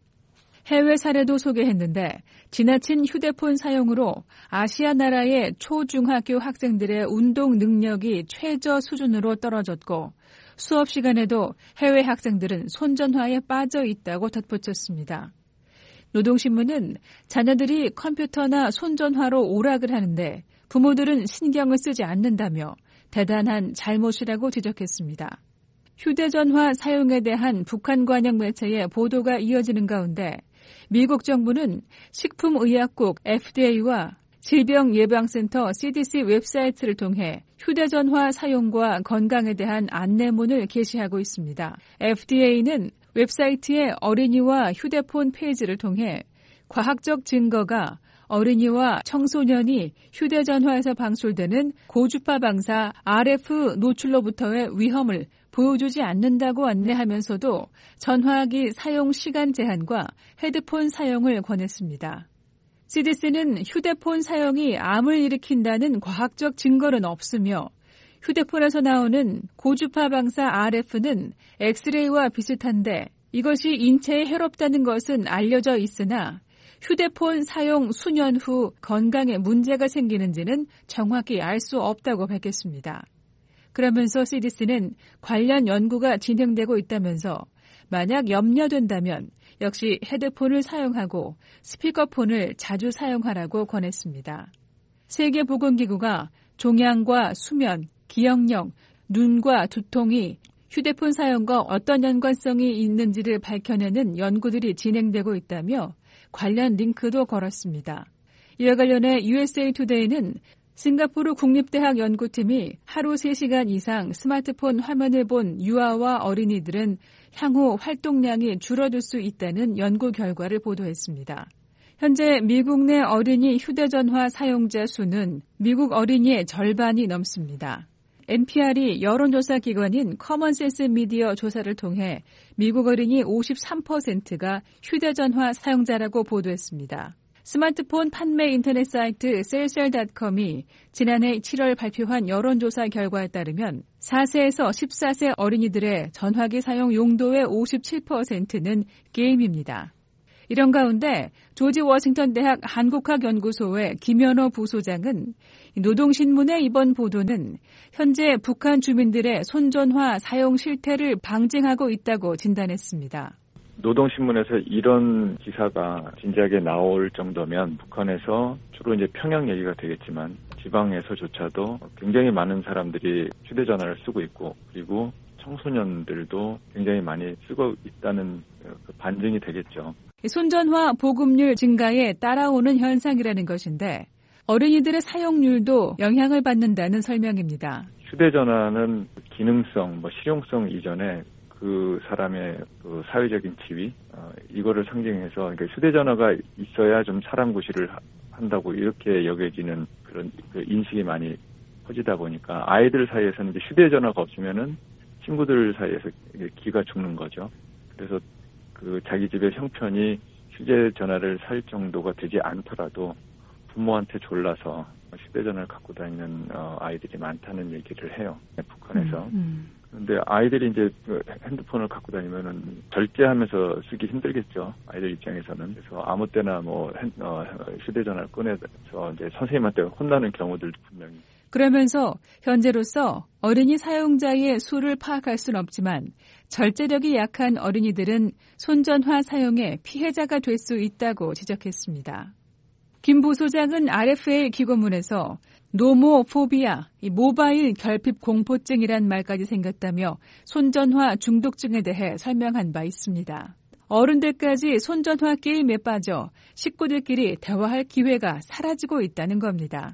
해외 사례도 소개했는데 지나친 휴대폰 사용으로 아시아 나라의 초중학교 학생들의 운동 능력이 최저 수준으로 떨어졌고 수업 시간에도 해외 학생들은 손전화에 빠져 있다고 덧붙였습니다. 노동신문은 자녀들이 컴퓨터나 손전화로 오락을 하는데 부모들은 신경을 쓰지 않는다며 대단한 잘못이라고 지적했습니다. 휴대전화 사용에 대한 북한 관영 매체의 보도가 이어지는 가운데 미국 정부는 식품의약국 에프디에이와 질병예방센터 씨디씨 웹사이트를 통해 휴대전화 사용과 건강에 대한 안내문을 게시하고 있습니다. 에프디에이는 웹사이트에 어린이와 휴대폰 페이지를 통해 과학적 증거가 어린이와 청소년이 휴대전화에서 방출되는 고주파 방사 알에프 노출로부터의 위험을 보여주지 않는다고 안내하면서도 전화기 사용 시간 제한과 헤드폰 사용을 권했습니다. 씨디씨는 휴대폰 사용이 암을 일으킨다는 과학적 증거는 없으며 휴대폰에서 나오는 고주파 방사 알에프는 엑스레이와 비슷한데 이것이 인체에 해롭다는 것은 알려져 있으나 휴대폰 사용 수년 후 건강에 문제가 생기는지는 정확히 알 수 없다고 밝혔습니다. 그러면서 씨디씨는 관련 연구가 진행되고 있다면서 만약 염려된다면 역시 헤드폰을 사용하고 스피커폰을 자주 사용하라고 권했습니다. 세계보건기구가 종양과 수면, 기억력, 눈과 두통이 휴대폰 사용과 어떤 연관성이 있는지를 밝혀내는 연구들이 진행되고 있다며 관련 링크도 걸었습니다. 이와 관련해 유에스에이 투데이는 싱가포르 국립대학 연구팀이 하루 세 시간 이상 스마트폰 화면을 본 유아와 어린이들은 향후 활동량이 줄어들 수 있다는 연구 결과를 보도했습니다. 현재 미국 내 어린이 휴대전화 사용자 수는 미국 어린이의 절반이 넘습니다. 엔피알이 여론조사 기관인 커먼센스 미디어 조사를 통해 미국 어린이 오십삼 퍼센트가 휴대전화 사용자라고 보도했습니다. 스마트폰 판매 인터넷 사이트 셀셀닷컴이 지난해 칠월 발표한 여론조사 결과에 따르면 사 세에서 십사 세 어린이들의 전화기 사용 용도의 오십칠 퍼센트는 게임입니다. 이런 가운데 조지 워싱턴 대학 한국학연구소의 김현호 부소장은 노동신문의 이번 보도는 현재 북한 주민들의 손전화 사용 실태를 방증하고 있다고 진단했습니다. 노동신문에서 이런 기사가 진지하게 나올 정도면 북한에서 주로 이제 평양 얘기가 되겠지만 지방에서조차도 굉장히 많은 사람들이 휴대전화를 쓰고 있고 그리고 청소년들도 굉장히 많이 쓰고 있다는 반증이 되겠죠. 손전화 보급률 증가에 따라오는 현상이라는 것인데 어린이들의 사용률도 영향을 받는다는 설명입니다. 휴대전화는 기능성, 뭐 실용성 이전에 그 사람의 그 사회적인 지위 어, 이거를 상징해서 그러니까 휴대전화가 있어야 좀 사람 구실을 한다고 이렇게 여겨지는 그런 그 인식이 많이 퍼지다 보니까 아이들 사이에서는 이제 휴대전화가 없으면은 친구들 사이에서 기가 죽는 거죠. 그래서 그 자기 집의 형편이 휴대전화를 살 정도가 되지 않더라도 부모한테 졸라서 휴대전화를 갖고 다니는 어, 아이들이 많다는 얘기를 해요. 북한에서. 음, 음. 근데 아이들이 이제 핸드폰을 갖고 다니면은 절제하면서 쓰기 힘들겠죠. 아이들 입장에서는. 그래서 아무 때나 뭐 핸, 어, 휴대전화를 꺼내서 이제 선생님한테 혼나는 경우들도 분명히. 그러면서 현재로서 어린이 사용자의 수를 파악할 수는 없지만 절제력이 약한 어린이들은 손전화 사용의 피해자가 될 수 있다고 지적했습니다. 김 부소장은 알에프에이 기고문에서 노모포비아, 모바일 결핍 공포증이란 말까지 생겼다며 손전화 중독증에 대해 설명한 바 있습니다. 어른들까지 손전화 게임에 빠져 식구들끼리 대화할 기회가 사라지고 있다는 겁니다.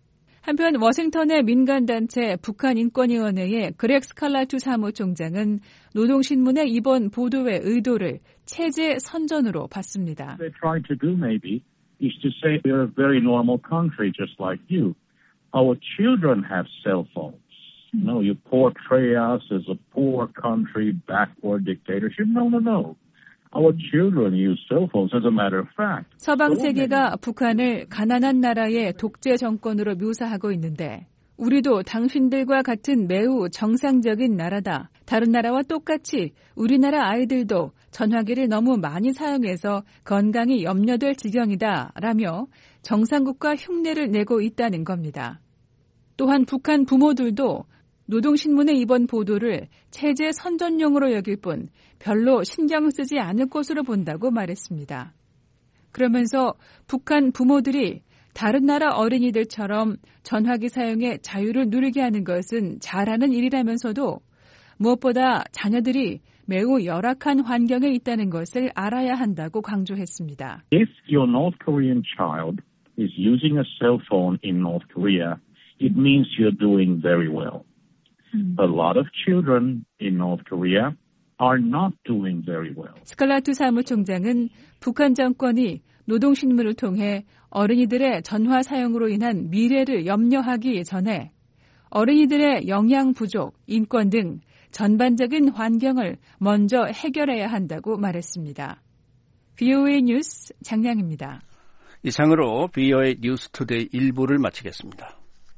한편 워싱턴의 민간단체 북한인권위원회의 그렉 스칼라투 사무총장은 노동신문의 이번 보도의 의도를 체제 선전으로 봤습니다. They're trying to do maybe is to say we're a very normal country just like you. Our children have cell phones. You know, you portray us as a poor country, backward dictatorship. No, no, no. Our children use cell phones as a matter of fact. 서방 세계가 북한을 가난한 나라의 독재 정권으로 묘사하고 있는데 우리도 당신들과 같은 매우 정상적인 나라다. 다른 나라와 똑같이 우리나라 아이들도 전화기를 너무 많이 사용해서 건강이 염려될 지경이다 라며 정상국가 흉내를 내고 있다는 겁니다. 또한 북한 부모들도 노동신문의 이번 보도를 체제 선전용으로 여길 뿐 별로 신경 쓰지 않을 것으로 본다고 말했습니다. 그러면서 북한 부모들이 다른 나라 어린이들처럼 전화기 사용에 자유를 누리게 하는 것은 잘하는 일이라면서도 무엇보다 자녀들이 매우 열악한 환경에 있다는 것을 알아야 한다고 강조했습니다. If your North Korean child is using a cell phone in North Korea, it means you're doing very well. A lot of children in North Korea are not doing very well. 스칼라투 사무총장은 북한 정권이 노동신문을 통해 어린이들의 전화 사용으로 인한 미래를 염려하기 전에 어린이들의 영양 부족, 인권 등 전반적인 환경을 먼저 해결해야 한다고 말했습니다. 브이오에이 뉴스 장량입니다. 이상으로 브이오에이 뉴스 투데이 일 부를 마치겠습니다.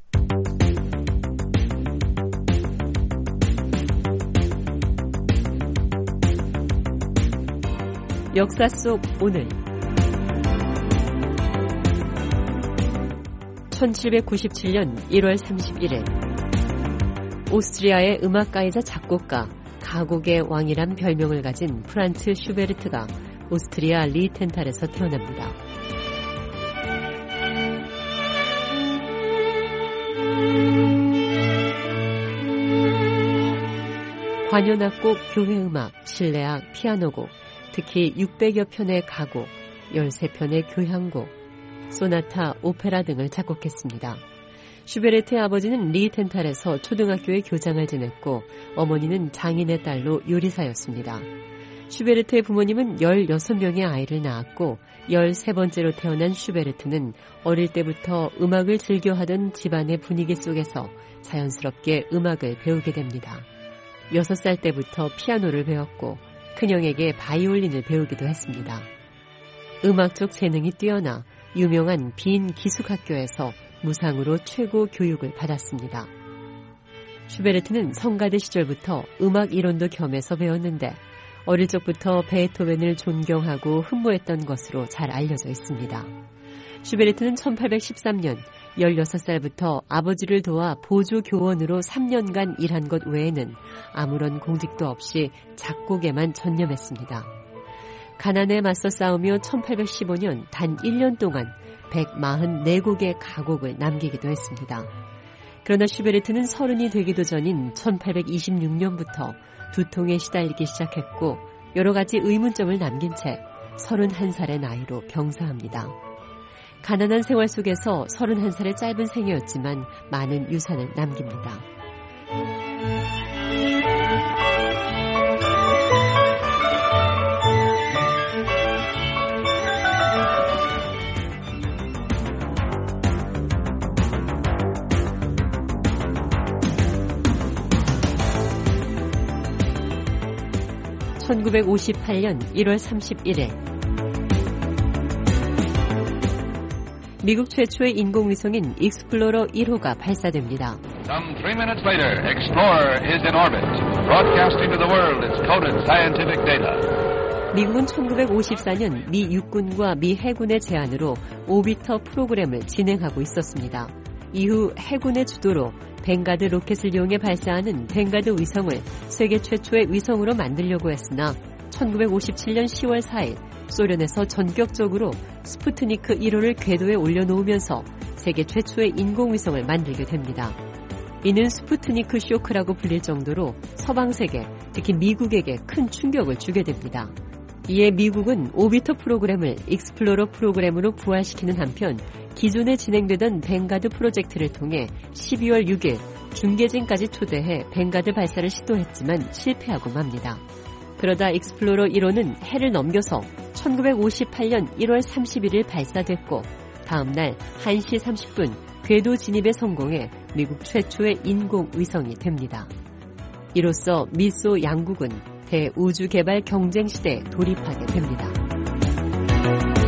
역사 속 오늘 천칠백구십칠 년 일월 삼십일일 오스트리아의 음악가이자 작곡가, 가곡의 왕이란 별명을 가진 프란츠 슈베르트가 오스트리아 리텐탈에서 태어납니다. 관현악곡, 교회음악, 실내악, 피아노곡, 특히 육백여 편의 가곡, 열세 편의 교향곡, 소나타, 오페라 등을 작곡했습니다. 슈베르트의 아버지는 리텐탈에서 초등학교의 교장을 지냈고 어머니는 장인의 딸로 요리사였습니다. 슈베르트의 부모님은 열여섯 명의 아이를 낳았고 열세 번째로 태어난 슈베르트는 어릴 때부터 음악을 즐겨하던 집안의 분위기 속에서 자연스럽게 음악을 배우게 됩니다. 여섯 살 때부터 피아노를 배웠고 큰형에게 바이올린을 배우기도 했습니다. 음악적 재능이 뛰어나 유명한 빈 기숙학교에서 무상으로 최고 교육을 받았습니다. 슈베르트는 성가대 시절부터 음악 이론도 겸해서 배웠는데 어릴 적부터 베토벤을 존경하고 흠모했던 것으로 잘 알려져 있습니다. 슈베르트는 천팔백십삼 년 열여섯 살부터 아버지를 도와 보조 교원으로 삼 년간 일한 것 외에는 아무런 공직도 없이 작곡에만 전념했습니다. 가난에 맞서 싸우며 천팔백십오 년 단 일 년 동안 백사십사 곡의 가곡을 남기기도 했습니다. 그러나 슈베르트는 서른이 되기도 전인 천팔백이십육 년부터 두통에 시달리기 시작했고 여러 가지 의문점을 남긴 채 서른한 살의 나이로 병사합니다. 가난한 생활 속에서 서른한 살의 짧은 생애였지만 많은 유산을 남깁니다. 천구백오십팔 년 일월 삼십일일 미국 최초의 인공위성인 익스플로러 일 호가 발사됩니다. Some three minutes later, Explorer is in orbit, broadcasting to the world its coded scientific data. 미국은 천구백오십사 년 미 육군과 미 해군의 제안으로 오비터 프로그램을 진행하고 있었습니다. 이후 해군의 주도로 뱅가드 로켓을 이용해 발사하는 뱅가드 위성을 세계 최초의 위성으로 만들려고 했으나 천구백오십칠 년 시월 사일 소련에서 전격적으로 스푸트니크 일 호를 궤도에 올려놓으면서 세계 최초의 인공위성을 만들게 됩니다. 이는 스푸트니크 쇼크라고 불릴 정도로 서방 세계, 특히 미국에게 큰 충격을 주게 됩니다. 이에 미국은 오비터 프로그램을 익스플로러 프로그램으로 부활시키는 한편 기존에 진행되던 뱅가드 프로젝트를 통해 십이월 육일 중계진까지 초대해 뱅가드 발사를 시도했지만 실패하고 맙니다. 그러다 익스플로러 일 호는 해를 넘겨서 천구백오십팔 년 일월 삼십일일 발사됐고 다음 날 한 시 삼십 분 궤도 진입에 성공해 미국 최초의 인공위성이 됩니다. 이로써 미소 양국은 대우주 개발 경쟁 시대에 돌입하게 됩니다.